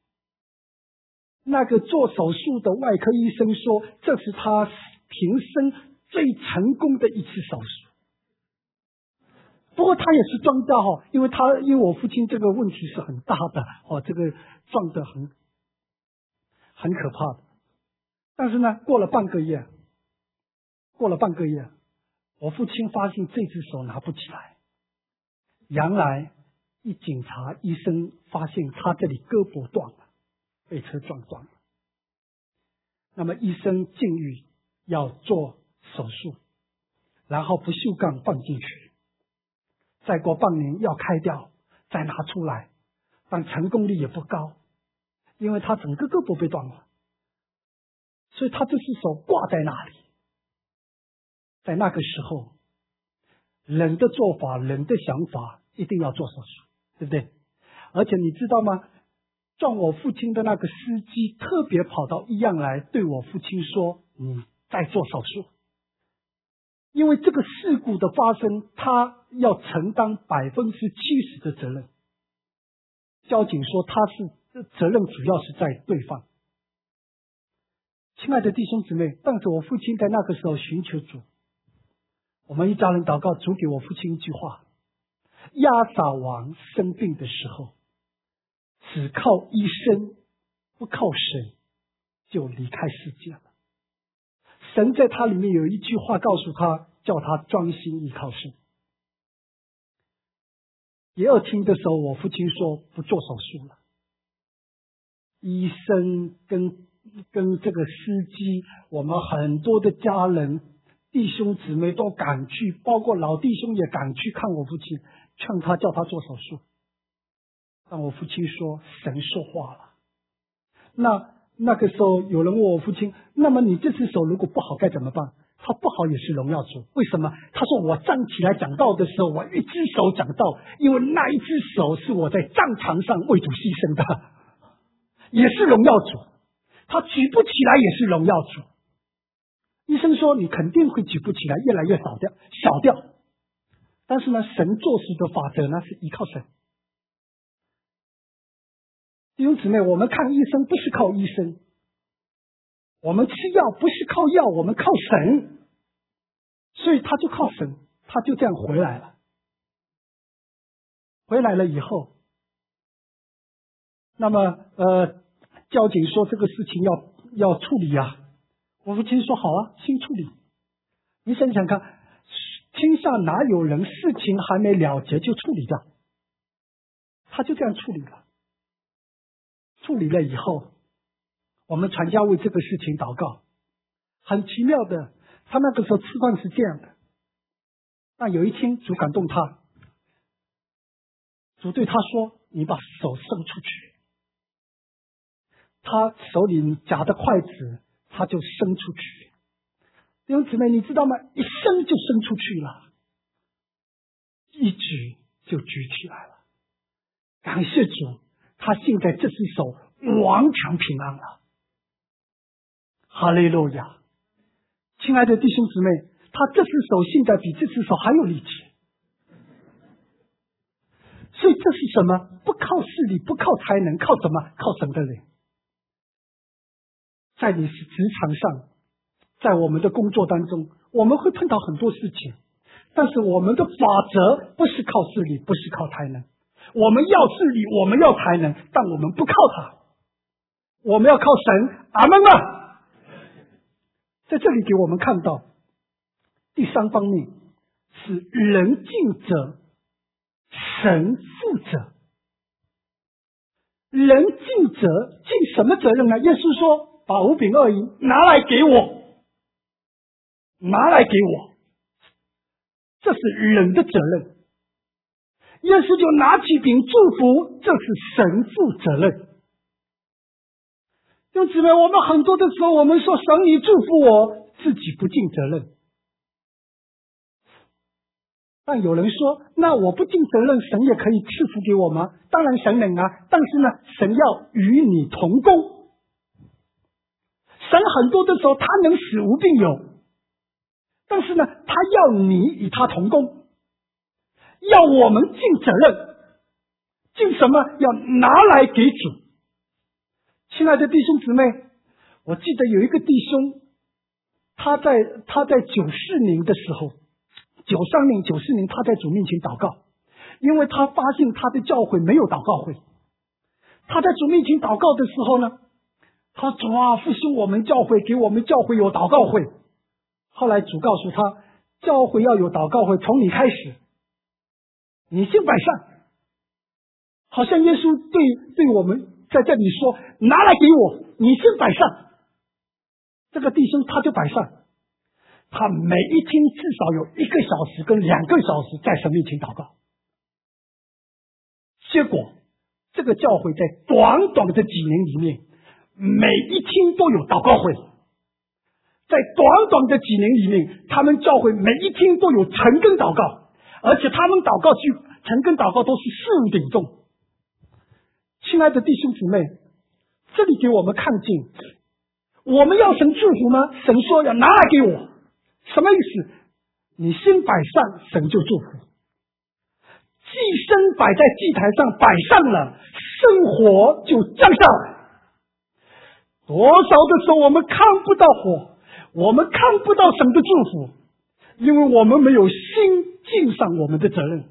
那个做手术的外科医生说这是他平生最成功的一次手术。不过他也是撞到哦，因为他因为我父亲这个问题是很大的哦，这个撞得很很可怕的。但是呢过了半个月过了半个月我父亲发现这只手拿不起来，原来一检查，医生发现他这里胳膊断了，被车撞断了。那么医生建议要做手术，然后不锈钢放进去，再过半年要开掉，再拿出来，但成功率也不高，因为他整个胳膊被断了，所以他这只手挂在那里。在那个时候，人的做法，人的想法一定要做手术，对不对？而且你知道吗？撞我父亲的那个司机特别跑到医院来对我父亲说你在做手术，因为这个事故的发生他要承担百分之七十的责任。交警说他是责任主要是在对方。亲爱的弟兄姊妹，但是我父亲在那个时候寻求主，我们一家人祷告，主给我父亲一句话：亚撒王生病的时候，只靠医生不靠神，就离开世界了。神在他里面有一句话告诉他，叫他专心依靠神。第二天的时候，我父亲说不做手术了。医生跟跟这个司机，我们很多的家人弟兄姊妹都赶去，包括老弟兄也赶去看我父亲，劝他叫他做手术。但我父亲说神说话了。那那个时候有人问我父亲，那么你这只手如果不好该怎么办？他不好也是荣耀主。为什么？他说我站起来讲道的时候，我一只手讲道，因为那一只手是我在战场上为主牺牲的，也是荣耀主。他举不起来也是荣耀主。医生说你肯定会举不起来，越来越少掉小掉。但是呢，神做事的法则呢是依靠神。弟兄姊妹，我们看医生不是靠医生， 我们吃药不是靠药，我们靠神，所以他就靠神，他就这样回来了。回来了以后，那么呃，交警说这个事情要要处理啊，我父亲说好啊，先处理。你想想看，天下哪有人事情还没了结就处理掉？他就这样处理了。处理了以后，我们全家为这个事情祷告。很奇妙的，他那个时候吃饭是这样的，但有一天主感动他，主对他说：“你把手伸出去。”他手里夹的筷子，他就伸出去。弟兄姊妹，你知道吗？一伸就伸出去了，一举就举起来了。感谢主，他现在这只手完全平安了。哈利路亚！亲爱的弟兄姊妹，他这只手现在比这只手还有力气。所以这是什么？不靠势力，不靠才能，靠什么？靠神的灵。在你是职场上，在我们的工作当中，我们会碰到很多事情，但是我们的法则不是靠势力，不是靠才能。我们要势力，我们要才能，但我们不靠他，我们要靠神。阿们吗？在这里给我们看到第三方面是人尽责，神负责。人尽责，尽什么责任呢？耶稣说：“把五饼二鱼拿来给我，拿来给我。”这是人的责任。耶稣就拿起饼祝福，这是神负责任。弟兄姊妹，我们很多的时候，我们说神你祝福我，自己不尽责任。但有人说，那我不尽责任，神也可以赐福给我吗？当然神能啊，但是呢，神要与你同工。神很多的时候他能使无并有，但是呢，他要你与他同工，要我们尽责任。尽什么？要拿来给主。亲爱的弟兄姊妹，我记得有一个弟兄，他在他在九四年的时候，九三年、九四年，他在主面前祷告，因为他发现他的教会没有祷告会。他在主面前祷告的时候呢，他主啊，复兴我们教会，给我们教会有祷告会。后来主告诉他，教会要有祷告会，从你开始，你先摆上。好像耶稣对对我们在这里说，拿来给我，你先摆上。这个弟兄他就摆上，他每一天至少有一个小时跟两个小时在神面前祷告。结果这个教会在短短的几年里面，每一天都有祷告会。在短短的几年里面，他们教会每一天都有晨更祷告，而且他们祷告去晨更祷告都是四五点钟。亲爱的弟兄姊妹，这里给我们看见，我们要神祝福吗？神说要拿来给我，什么意思？你先摆上，神就祝福。祭牲摆在祭台上，摆上了，圣火就降下来。多少的时候我们看不到火，我们看不到神的祝福，因为我们没有心尽上我们的责任。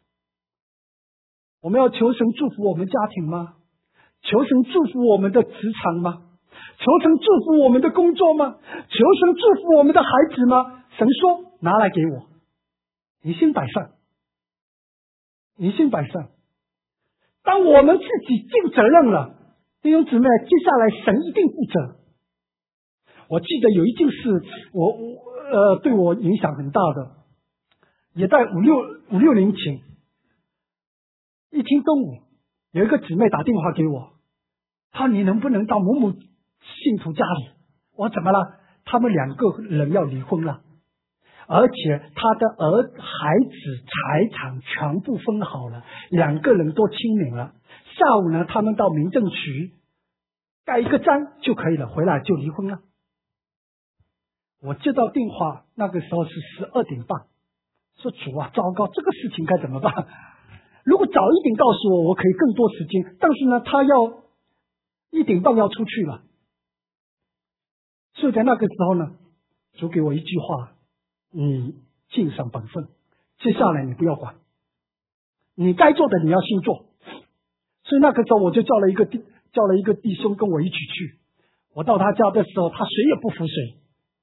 我们要求神祝福我们家庭吗？求神祝福我们的职场吗？求神祝福我们的工作吗？求神祝福我们的孩子吗？神说拿来给我，你先摆上，你先摆上。当我们自己尽责任了，弟兄姊妹，接下来神一定负责。我记得有一件事，我呃对我影响很大的，也在五六五六年前。一天中午，有一个姊妹打电话给我，她说你能不能到某某信徒家里？我怎么了？他们两个人要离婚了，而且他的儿孩子财产全部分好了，两个人都清明了。下午呢，他们到民政局盖一个章就可以了，回来就离婚了。我接到电话，那个时候是十二点半，说主啊，糟糕，这个事情该怎么办？如果早一点告诉我，我可以更多时间，但是呢，他要一点半要出去了。 所以在那个时候呢，主给我一句话：你尽上本分，接下来你不要管，你该做的你要先做。所以那个时候我就叫了一个弟叫了一个弟兄跟我一起去。我到他家的时候，他谁也不服谁。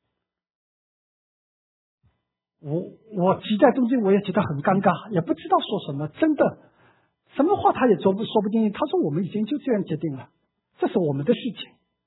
我我挤在中间，我也觉得很尴尬，也不知道说什么。真的，什么话他也说不说不进去。他说我们已经就这样决定了，这是我们的事情。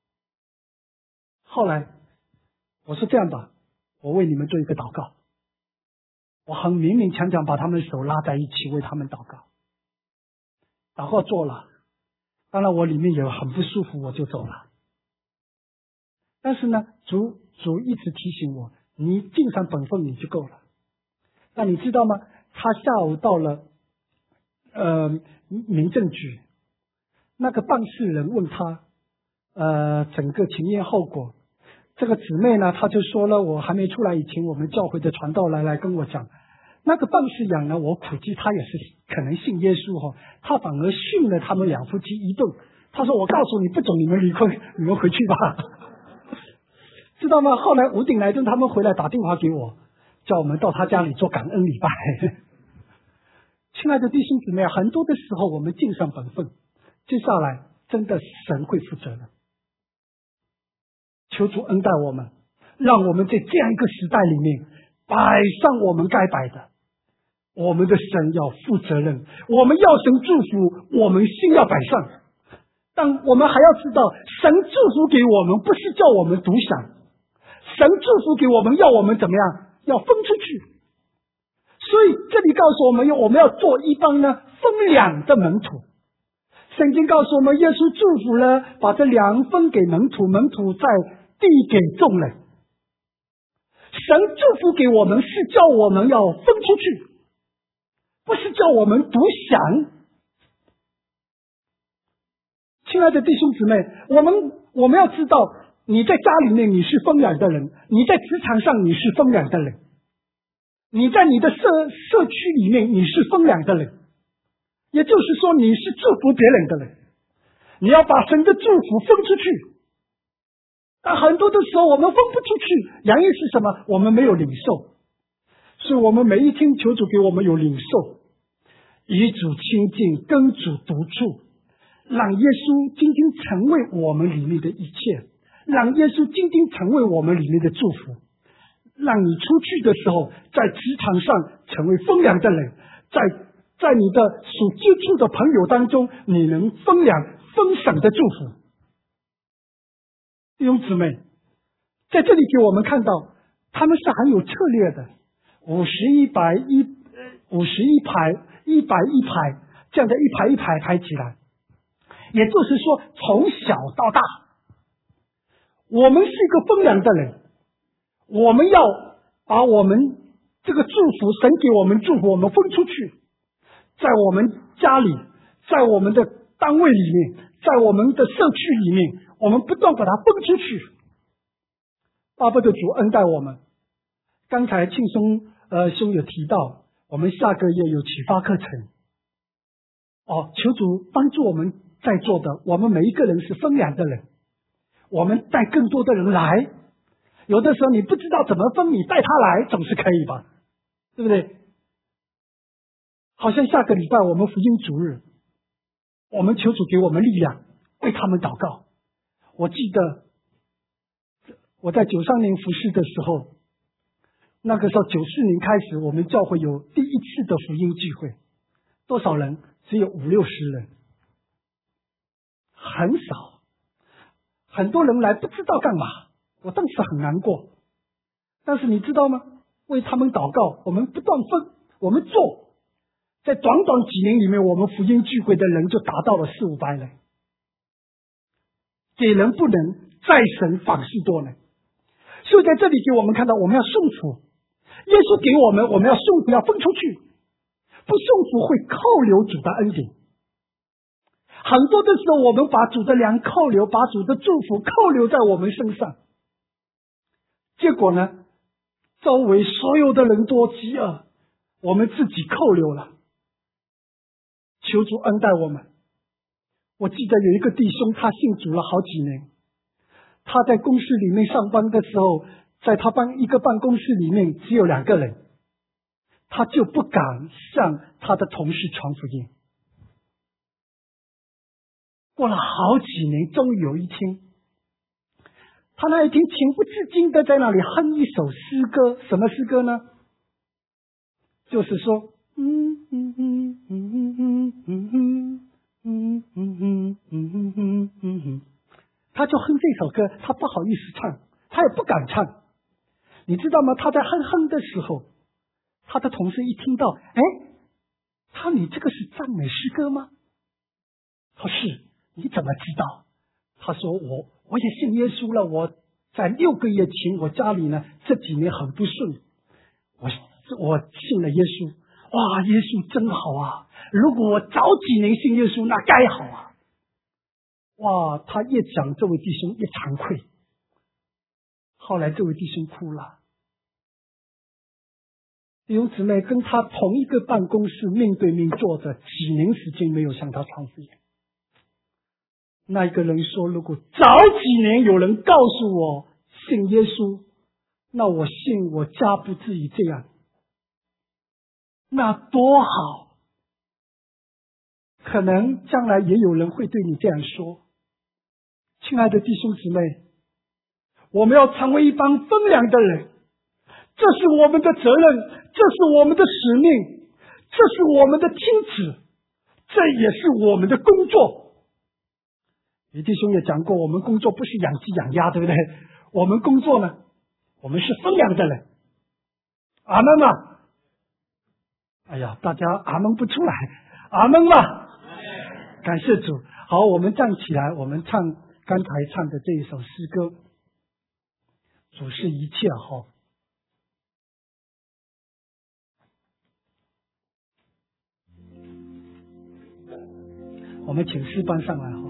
后来我说这样吧，我为你们做一个祷告。我很勉勉强强把他们的手拉在一起，为他们祷告。祷告做了，当然我里面也很不舒服，我就走了。但是呢，主主一直提醒我，你尽上本分你就够了。那你知道吗？他下午到了呃民政局，那个办事人问他呃整个前因后果。这个姊妹呢，她就说了，我还没出来以前，我们教会的传道来来跟我讲，那个办事长呢，我估计他也是可能信耶稣哈、哦，他反而训了他们两夫妻一顿。他说：“我告诉你，不准你们离婚，你们回去吧。”知道吗？后来吴鼎来顿他们回来打电话给我，叫我们到他家里做感恩礼拜。亲爱的弟兄姊妹，很多的时候我们尽上本分，接下来真的神会负责的。求主恩待我们，让我们在这样一个时代里面摆上我们该摆的。我们的神要负责任，我们要神祝福，我们心要摆上。但我们还要知道，神祝福给我们不是叫我们独享，神祝福给我们要我们怎么样？要分出去。所以这里告诉我们，我们要做一帮呢分粮的门徒。圣经告诉我们，耶稣祝福了，把这粮分给门徒，门徒再递给众人。神祝福给我们是叫我们要分出去，不是叫我们独享。亲爱的弟兄姊妹，我们我们要知道，你在家里面你是分粮的人，你在职场上你是分粮的人，你在你的社社区里面你是分粮的人，也就是说你是祝福别人的人，你要把神的祝福分出去。但很多的时候我们分不出去，原因是什么？我们没有领受。所以我们每一天求主给我们有领受，与主亲近，跟主独处，让耶稣今天成为我们里面的一切，让耶稣今天成为我们里面的祝福，让你出去的时候在职场上成为分粮的人，在在你的所接触的朋友当中，你能分粮分享的祝福。弟兄姊妹，在这里给我们看到他们是很有策略的，五十一百一五十一排一百一排这样的一排一排排起来，也就是说从小到大，我们是一个分粮的人，我们要把我们这个祝福，神给我们祝福，我们分出去，在我们家里，在我们的单位里面，在我们的社区里面，我们不断把它分出去。巴不得主恩待我们。刚才庆松呃兄有提到，我们下个月有启发课程。哦，求主帮助我们在座的，我们每一个人是分粮的人，我们带更多的人来。有的时候你不知道怎么分，你带他来总是可以吧，对不对？好像下个礼拜我们福音主日，我们求主给我们力量，为他们祷告。我记得我在九三年服侍的时候，那个时候九四年开始，我们教会有第一次的福音聚会，多少人？只有五六十人，很少。很多人来不知道干嘛，我当时很难过。但是你知道吗？为他们祷告，我们不断分，我们做，在短短几年里面，我们福音聚会的人就达到了四五百人。给人不能，在神反是多能。所以在这里给我们看到，我们要顺服耶稣给我们，我们要顺服，要分出去。不顺服会扣留主的恩典。很多的时候，我们把主的粮扣留，把主的祝福扣留在我们身上，结果呢，周围所有的人多饥饿，我们自己扣留了。求主恩待我们。我记得有一个弟兄，他信主了好几年， 他在公司里面上班的时候，在他办一个办公室里面只有两个人，他就不敢向他的同事传福音。过了好几年，终于有一天，他那一天情不自禁的在那里哼一首诗歌。什么诗歌呢？就是说，嗯嗯嗯嗯嗯嗯嗯嗯嗯嗯嗯嗯嗯，他就哼这首歌，他不好意思唱，他也不敢唱。你知道吗？他在哼哼的时候，他的同事一听到，哎，他你这个是赞美诗歌吗？他说是。你怎么知道？他说我我也信耶稣了，我在六个月前我家里呢这几年很不顺，我我信了耶稣。哇，耶稣真好啊！如果我早几年信耶稣，那该好啊！哇，他越讲这位弟兄越惭愧。后来这位弟兄哭了。弟兄姊妹跟他同一个办公室面对面坐着，几年时间没有向他传福音。那一个人说，如果早几年有人告诉我信耶稣，那我信我家不至于这样，那多好。可能将来也有人会对你这样说。亲爱的弟兄姊妹，我们要成为一帮分粮的人，这是我们的责任，这是我们的使命，这是我们的天职，这也是我们的工作。李弟兄也讲过，我们工作不是养鸡养鸭，对不对？我们工作呢，我们是分粮的人。阿们嘛！哎呀，大家阿们不出来，阿们嘛！感谢主。好，我们站起来，我们唱刚才唱的这一首诗歌，主是一切好。我们请诗班上来哈。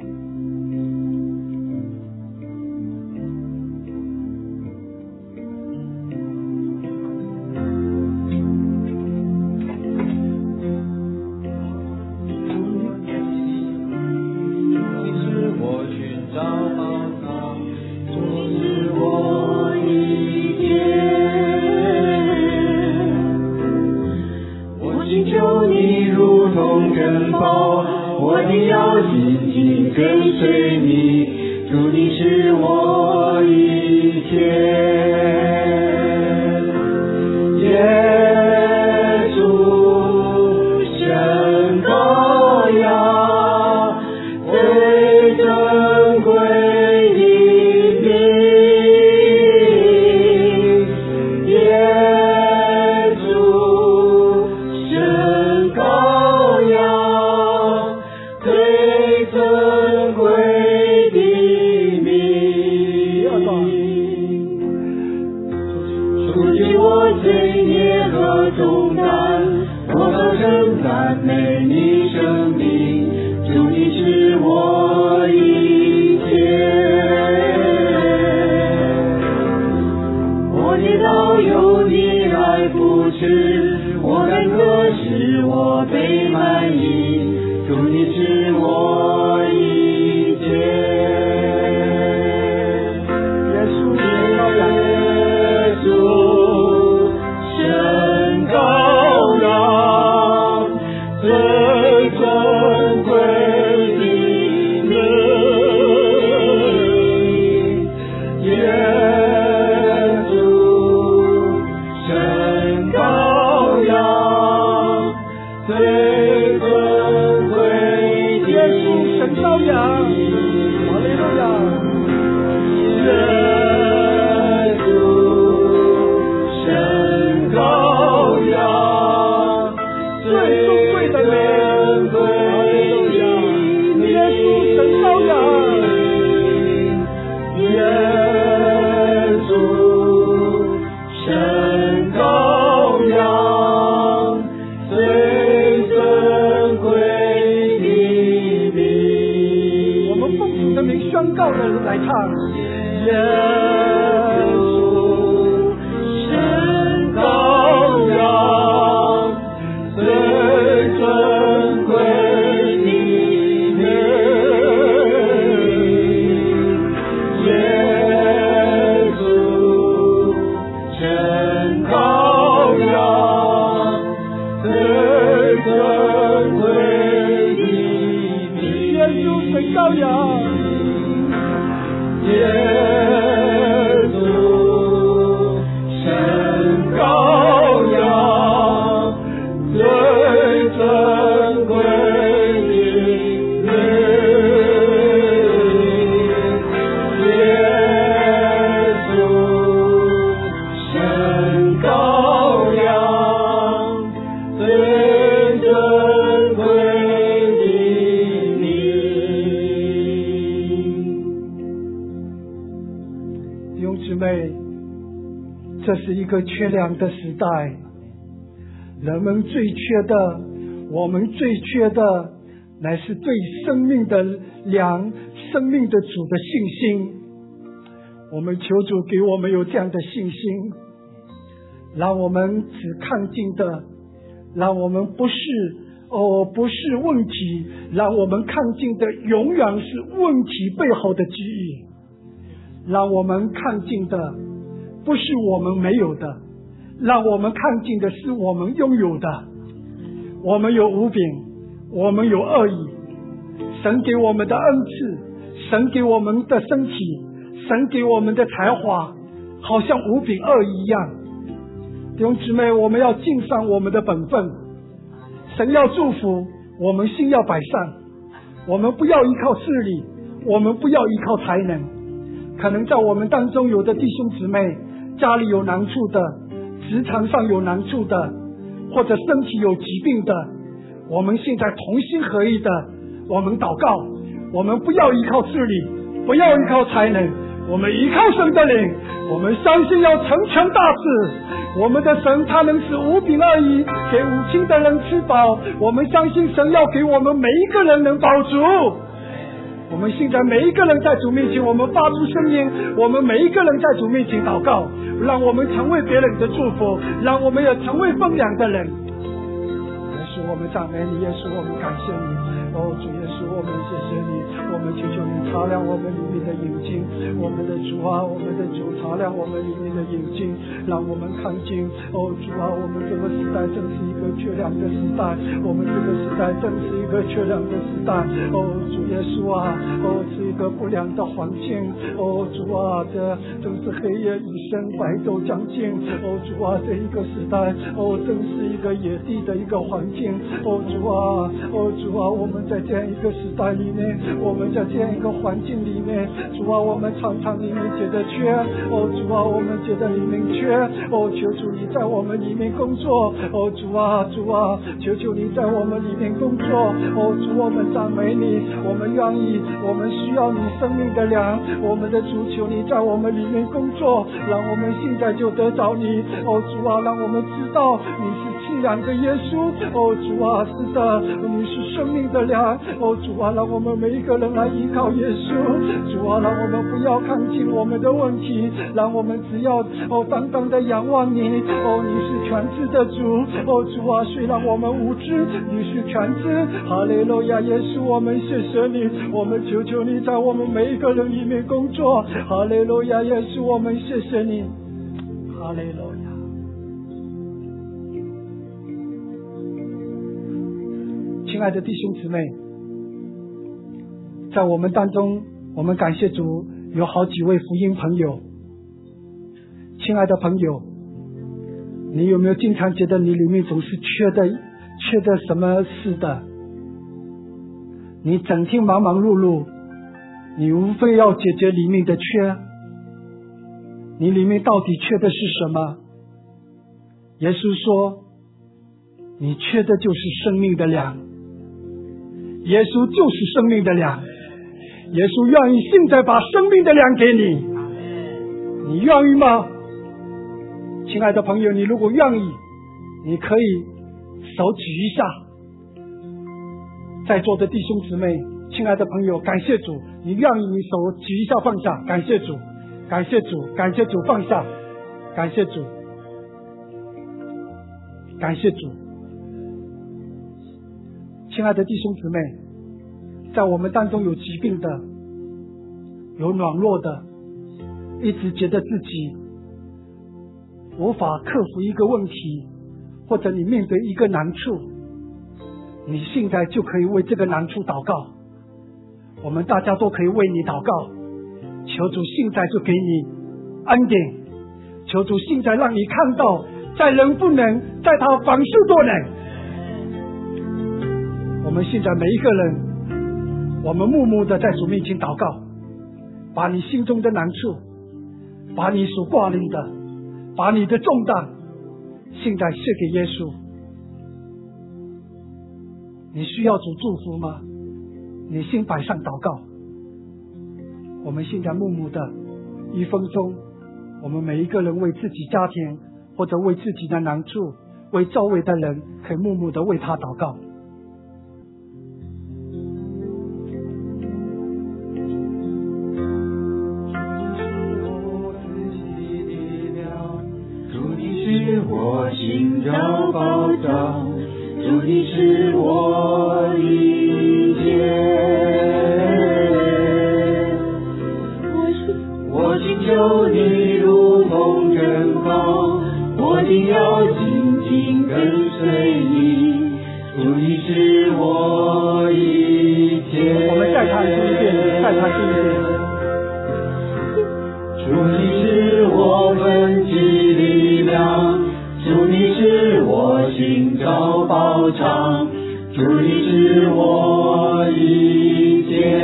Yeah. 羔羊，耶稣，神羔羊，最珍贵的名，耶稣，神羔羊，最珍贵的名。弟兄姊妹，这是一个缺粮的时代，人们最缺的，我们最缺的，乃是对生命的粮、生命的主的信心。我们求主给我们有这样的信心，让我们只看见的，让我们不是哦不是问题，让我们看见的永远是问题背后的机遇。让我们看见的不是我们没有的，让我们看见的是我们拥有的。我们有五饼，我们有二鱼，神给我们的恩赐，神给我们的身体，神给我们的才华，好像五饼二鱼一样。弟兄姊妹，我们要尽上我们的本分，神要祝福，我们心要摆上，我们不要依靠势力，我们不要依靠才能。可能在我们当中有的弟兄姊妹家里有难处的，职场上有难处的，或者身体有疾病的，我们现在同心合意的，我们祷告，我们不要依靠势力，不要依靠才能，我们依靠神的灵，我们相信要成全大事。我们的神他能使五饼二鱼给五千的人吃饱，我们相信神要给我们每一个人能饱足。我们现在每一个人在主面前，我们发出声音，我们每一个人在主面前祷告，让我们成为别人的祝福，让我们也成为分粮的人。耶稣，我们赞美你，耶稣，我们感谢你。哦，主耶稣，我们谢谢你，我们求求你擦亮我们里面的眼睛，我们的主啊，我们的主擦亮我们里面的眼睛，让我们看见。哦，主啊，我们这个时代正是一个缺粮的时代，我们这个时代正是一个缺粮的时代。哦，主耶稣啊，哦，是一个不良的环境。哦，主啊，这正是黑夜已深，白昼将近。哦，主啊，这一个时代，哦，正是一个野地的一个环境。哦，主啊，哦，主啊，我们在这样一个时代里面，我们在这样一个环境里面，主啊，我们常常里面觉得缺。哦，主啊，我们觉得里面缺。哦，求主你在我们里面工作。哦，主啊，主啊，求求你在我们里面工作。哦，主，我们赞美你，我们愿意，我们需要你生命的粮。我们的主，求你在我们里面工作，让我们现在就得着你。哦，主啊，让我们知道你是信仰的耶稣。哦，主啊，是的，你是生命的粮。哦，主啊，让我们每一个人来依靠耶稣。主啊，让我们不要看清我们的问题，让我们只要哦单单的仰望你。哦，你是全知的主。哦，主啊，虽然我们无知，你是全知。哈利路亚，耶稣，我们谢谢你，我们求求你在我们每一个人里面工作。哈利路亚，耶稣，我们谢谢你。哈利路亚。亲爱的弟兄姊妹，在我们当中，我们感谢主，有好几位福音朋友。亲爱的朋友，你有没有经常觉得你里面总是缺的缺的什么事的？你整天忙忙碌碌，你无非要解决里面的缺，你里面到底缺的是什么？耶稣说，你缺的就是生命的粮。耶稣就是生命的粮，耶稣愿意现在把生命的粮给你，你愿意吗？亲爱的朋友，你如果愿意，你可以手举一下。在座的弟兄姊妹，亲爱的朋友，感谢主，你愿意你手举一下放下，感谢主，感谢主，感谢主，放下，感谢主，感谢主。亲爱的弟兄姊妹，在我们当中有疾病的，有软弱的，一直觉得自己无法克服一个问题，或者你面对一个难处，你现在就可以为这个难处祷告。 我们大家都可以为你祷告，求主现在就给你恩典，求主现在让你看到，在人不能，在他凡事都能。我们现在每一个人，我们默默的在主面前祷告，把你心中的难处，把你所挂虑的，把你的重担，现在赐给耶稣。你需要主祝福吗？你先摆上祷告。我们现在默默的一分钟，我们每一个人为自己家庭或者为自己的难处，为周围的人，可以默默的为他祷告。 我心找保障，主你是我一切，我寻求你如同珍宝，我定要紧紧跟随你，主你是我一切。 我们再唱一遍，再唱一遍。 主你是我本体力量，主你是我心找保障，主你是我一切。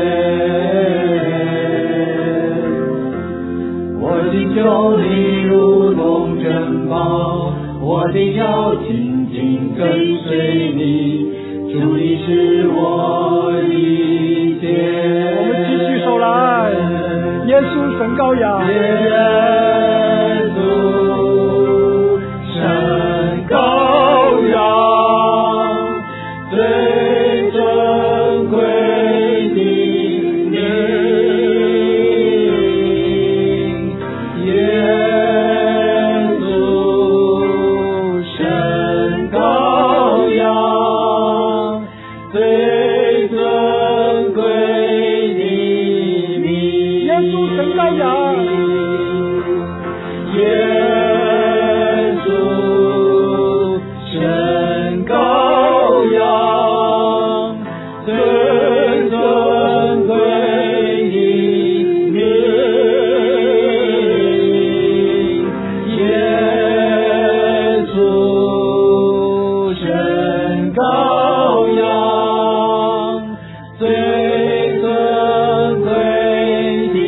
我寻求你如同珍宝，我定要紧紧跟随你，主你是我一切。 我们继续手来，耶稣神羔羊， 耶稣神羔羊，最尊贵的名，耶稣神羔羊，最尊贵的名， 耶稣神羔羊， 耶稣神羔羊，最尊贵的名，耶稣神羔羊，最尊贵的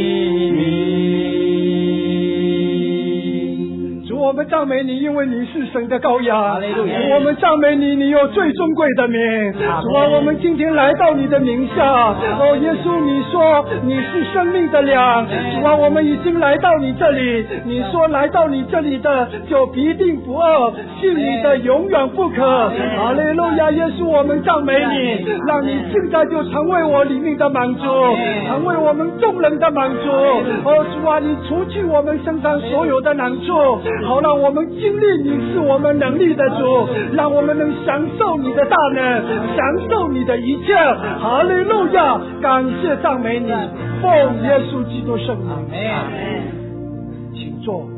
名。 主，我们赞美你，因为你是神的羔羊。 哈利路亚主，我们赞美你，你有最尊贵的名。主啊，我们今天来到你的名下。哦，耶稣，你说你是生命的粮。主啊，我们已经来到你这里。你说来到你这里的就必定不饿，信你的永远不渴。哈利路亚，耶稣，我们赞美你，让你现在就成为我里面的满足，成为我们众人的满足。哦，主啊，你除去我们身上所有的难处，好让我们经历你是我们能力的主，让我们能享受你的大能，享受你的一切。哈利路亚，感谢赞美你，奉耶稣基督圣名，请坐。